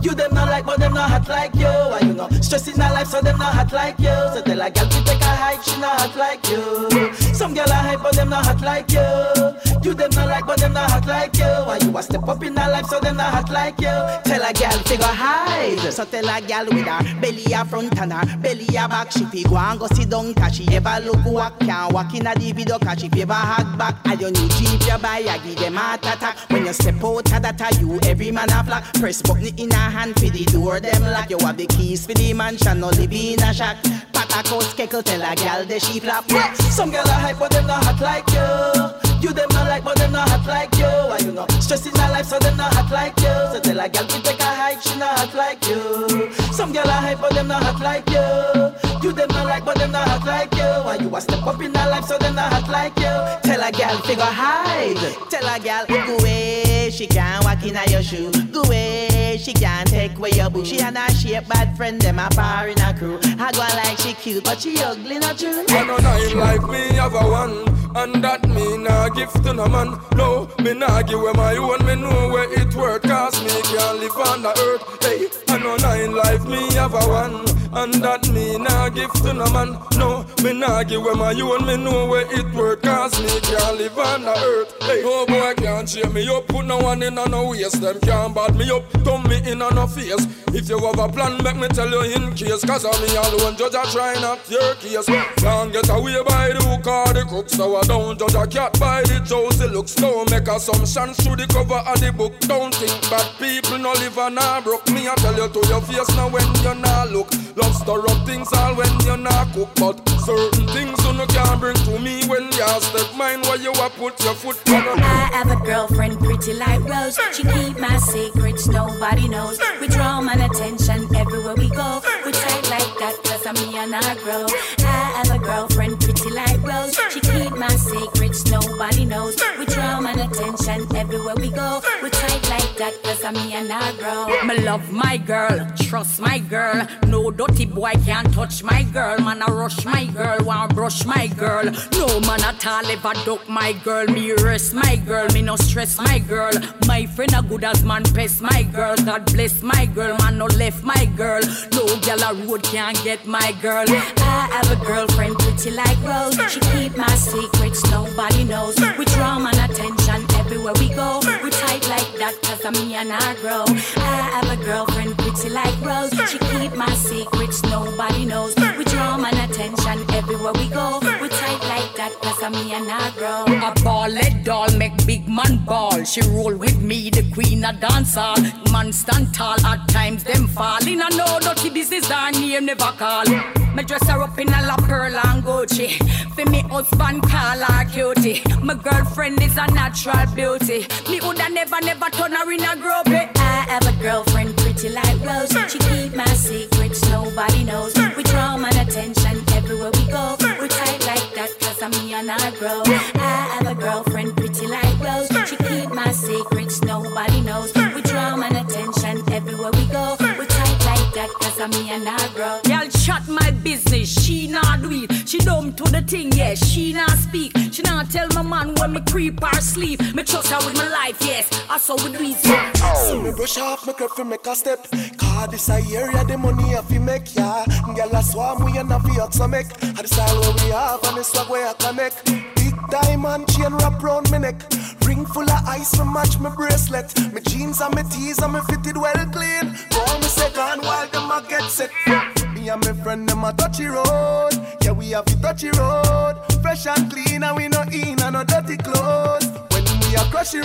You them not like, but them not hot like you. Why you know? Stress in her life, so them not hot like you. So tell a girl to take a hike, she not hot like you. Some girl are hype, but them not hot like you. You them not like, but them not hot like you. Why you a step up in her life, so them not hot like you. Tell a girl to go hide. So tell a girl with her belly a front and her belly a back. She fi go and go sit down, cause she ever look walk. Can't walk in a the video, cause she ever hug back. And you need Jeep you buy, I give them heart attack. When you step out of that, you every man a flock. Press button in her hand for the door, them lock. You have the keys for the mansion, no live in a shack. Patakos keckle, tell a girl the she flap. Some girl are hype, but them not hot like you. You them not like, but them not hot like you. Why you know? Stress in her life, so them not hot like you. So tell a girl to take a hike, she not hot like you. Some girl are hype, but them not hot like you. You them not like, but them not hot like you. Why you a step up in her life, so them not hot like you. Tell a girl to go hide. Tell a girl go away, she can't walk in your shoe. Go away, she can't take away your boo. She and her shape bad friend, them a par in a crew. I go on like she cute, but she ugly, not true. I know nine like me have a one, and that me nah give to no man. No, me nah give away my own, me know where it work, cause me can't live on the earth. Hey, I know nine life me have a one, and that me nah give to no man. No, me nah give away my own, me know where it work, cause me can't live on the earth. Hey, no boy can't cheer me up, put no one in on no waist. Them can't bad me up, thumb me in on no face. If you have a plan, make me tell you in case, cause I'm me alone, judge I try not your case. Can't get away by the hook or the crook, so I don't judge a cat by the Josie looks. Don't make assumptions through the cover of the book. Don't think bad people no live and not broke. Me I tell you to your face now when you not look. Love stir up things all when you not cook, but certain things you no can bring to me when you step mine where you a put your foot on. I have a girlfriend pretty like Rose. She keep my secrets, nobody knows. We draw my attention everywhere we go. We tight like that cause I'm me and I grow. I have a girlfriend pretty like Rose. She keep my secrets, nobody knows. We draw my attention everywhere we go. We tight like that cause I'm me and I grow. Me love my girl, trust my girl. No dirty boy can't touch my girl. Man I rush my girl, want brush my girl. No man at all ever duck my girl. Me rest my girl, me no stress my girl. My friend a good as man pest my girl. God bless my girl, man no left my girl. No girl a road can't get my girl. I have a girlfriend pretty like Rose. She keep my secrets, nobody knows. We draw my attention everywhere we go. We tight like that cause I'm me and I grow. I have a girlfriend pretty like Rose. She keep my secrets, nobody knows. We draw my attention everywhere we go. We tight like that cause I'm me and I grow. A ball-head doll make big man ball. She roll with me, the queen of dancehall. Man stand tall, at times them fall. In a no dirty business, her name never call. Me dress her up in a La Pearl and Gucci. For me husband call her cutie. My girlfriend is a natural beauty. Me woulda never turn her in a groupie. I have a girlfriend pretty like Rose. She keep my secrets, nobody knows. We draw my attention everywhere we go. We tight like that cause I'm me and I grow. I have a girlfriend pretty like Rose. She keep my secrets, nobody knows. We draw my attention everywhere we go. We tight like that cause I'm me and I grow. Y'all shut my business, she not do it. She dumb to the thing, yes, she not speak. She not tell my man when me creep or sleep. Me trust her with my life, yes, I saw we do it. So me brush off my curve make a step. Cause this a area the money I fi make, yeah. Girl a swarm we and a fi up some make. And this all where we have and this swag where I connect. Big diamond chain wrap round me neck. Ring full of ice me match my bracelet. My jeans and my tees and me fitted well clean. Go me second while them a get set. Me and my friend them a touchy road. Yeah we have to touchy road. Fresh and clean and we no in and no dirty clothes. When we a crushy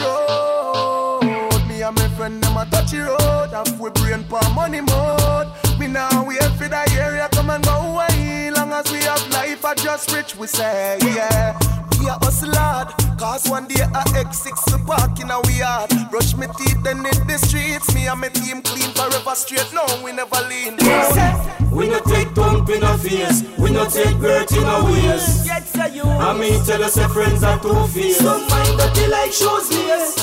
road. Me and my friend them a touchy road. Have we brain for money mode. Me now wait for the area come and go away. Long as we have life I just rich we say yeah. We a hustle hard, cause one day a X6 to park in a we yard. Brush me teeth then hit the streets. Me and my team clean forever straight. No, we never lean. We no take dump in our face. We no take dirt in our waist. I mean tell us our friends are two-faced. Some mind dirty like shoes lace.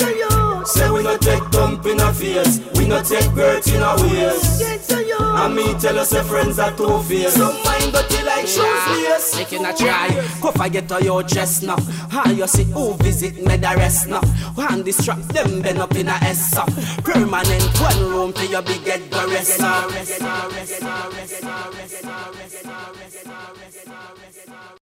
Say we no take dump in our face. We no take dirt in our waist. I mean tell us our friends are two-faced. Some mind dirty like shoes lace. Making a try, go forget all your dress now. How you see who visit me the rest now. Hand this strap them bend up in a S up. Permanent one home for your big head go rest.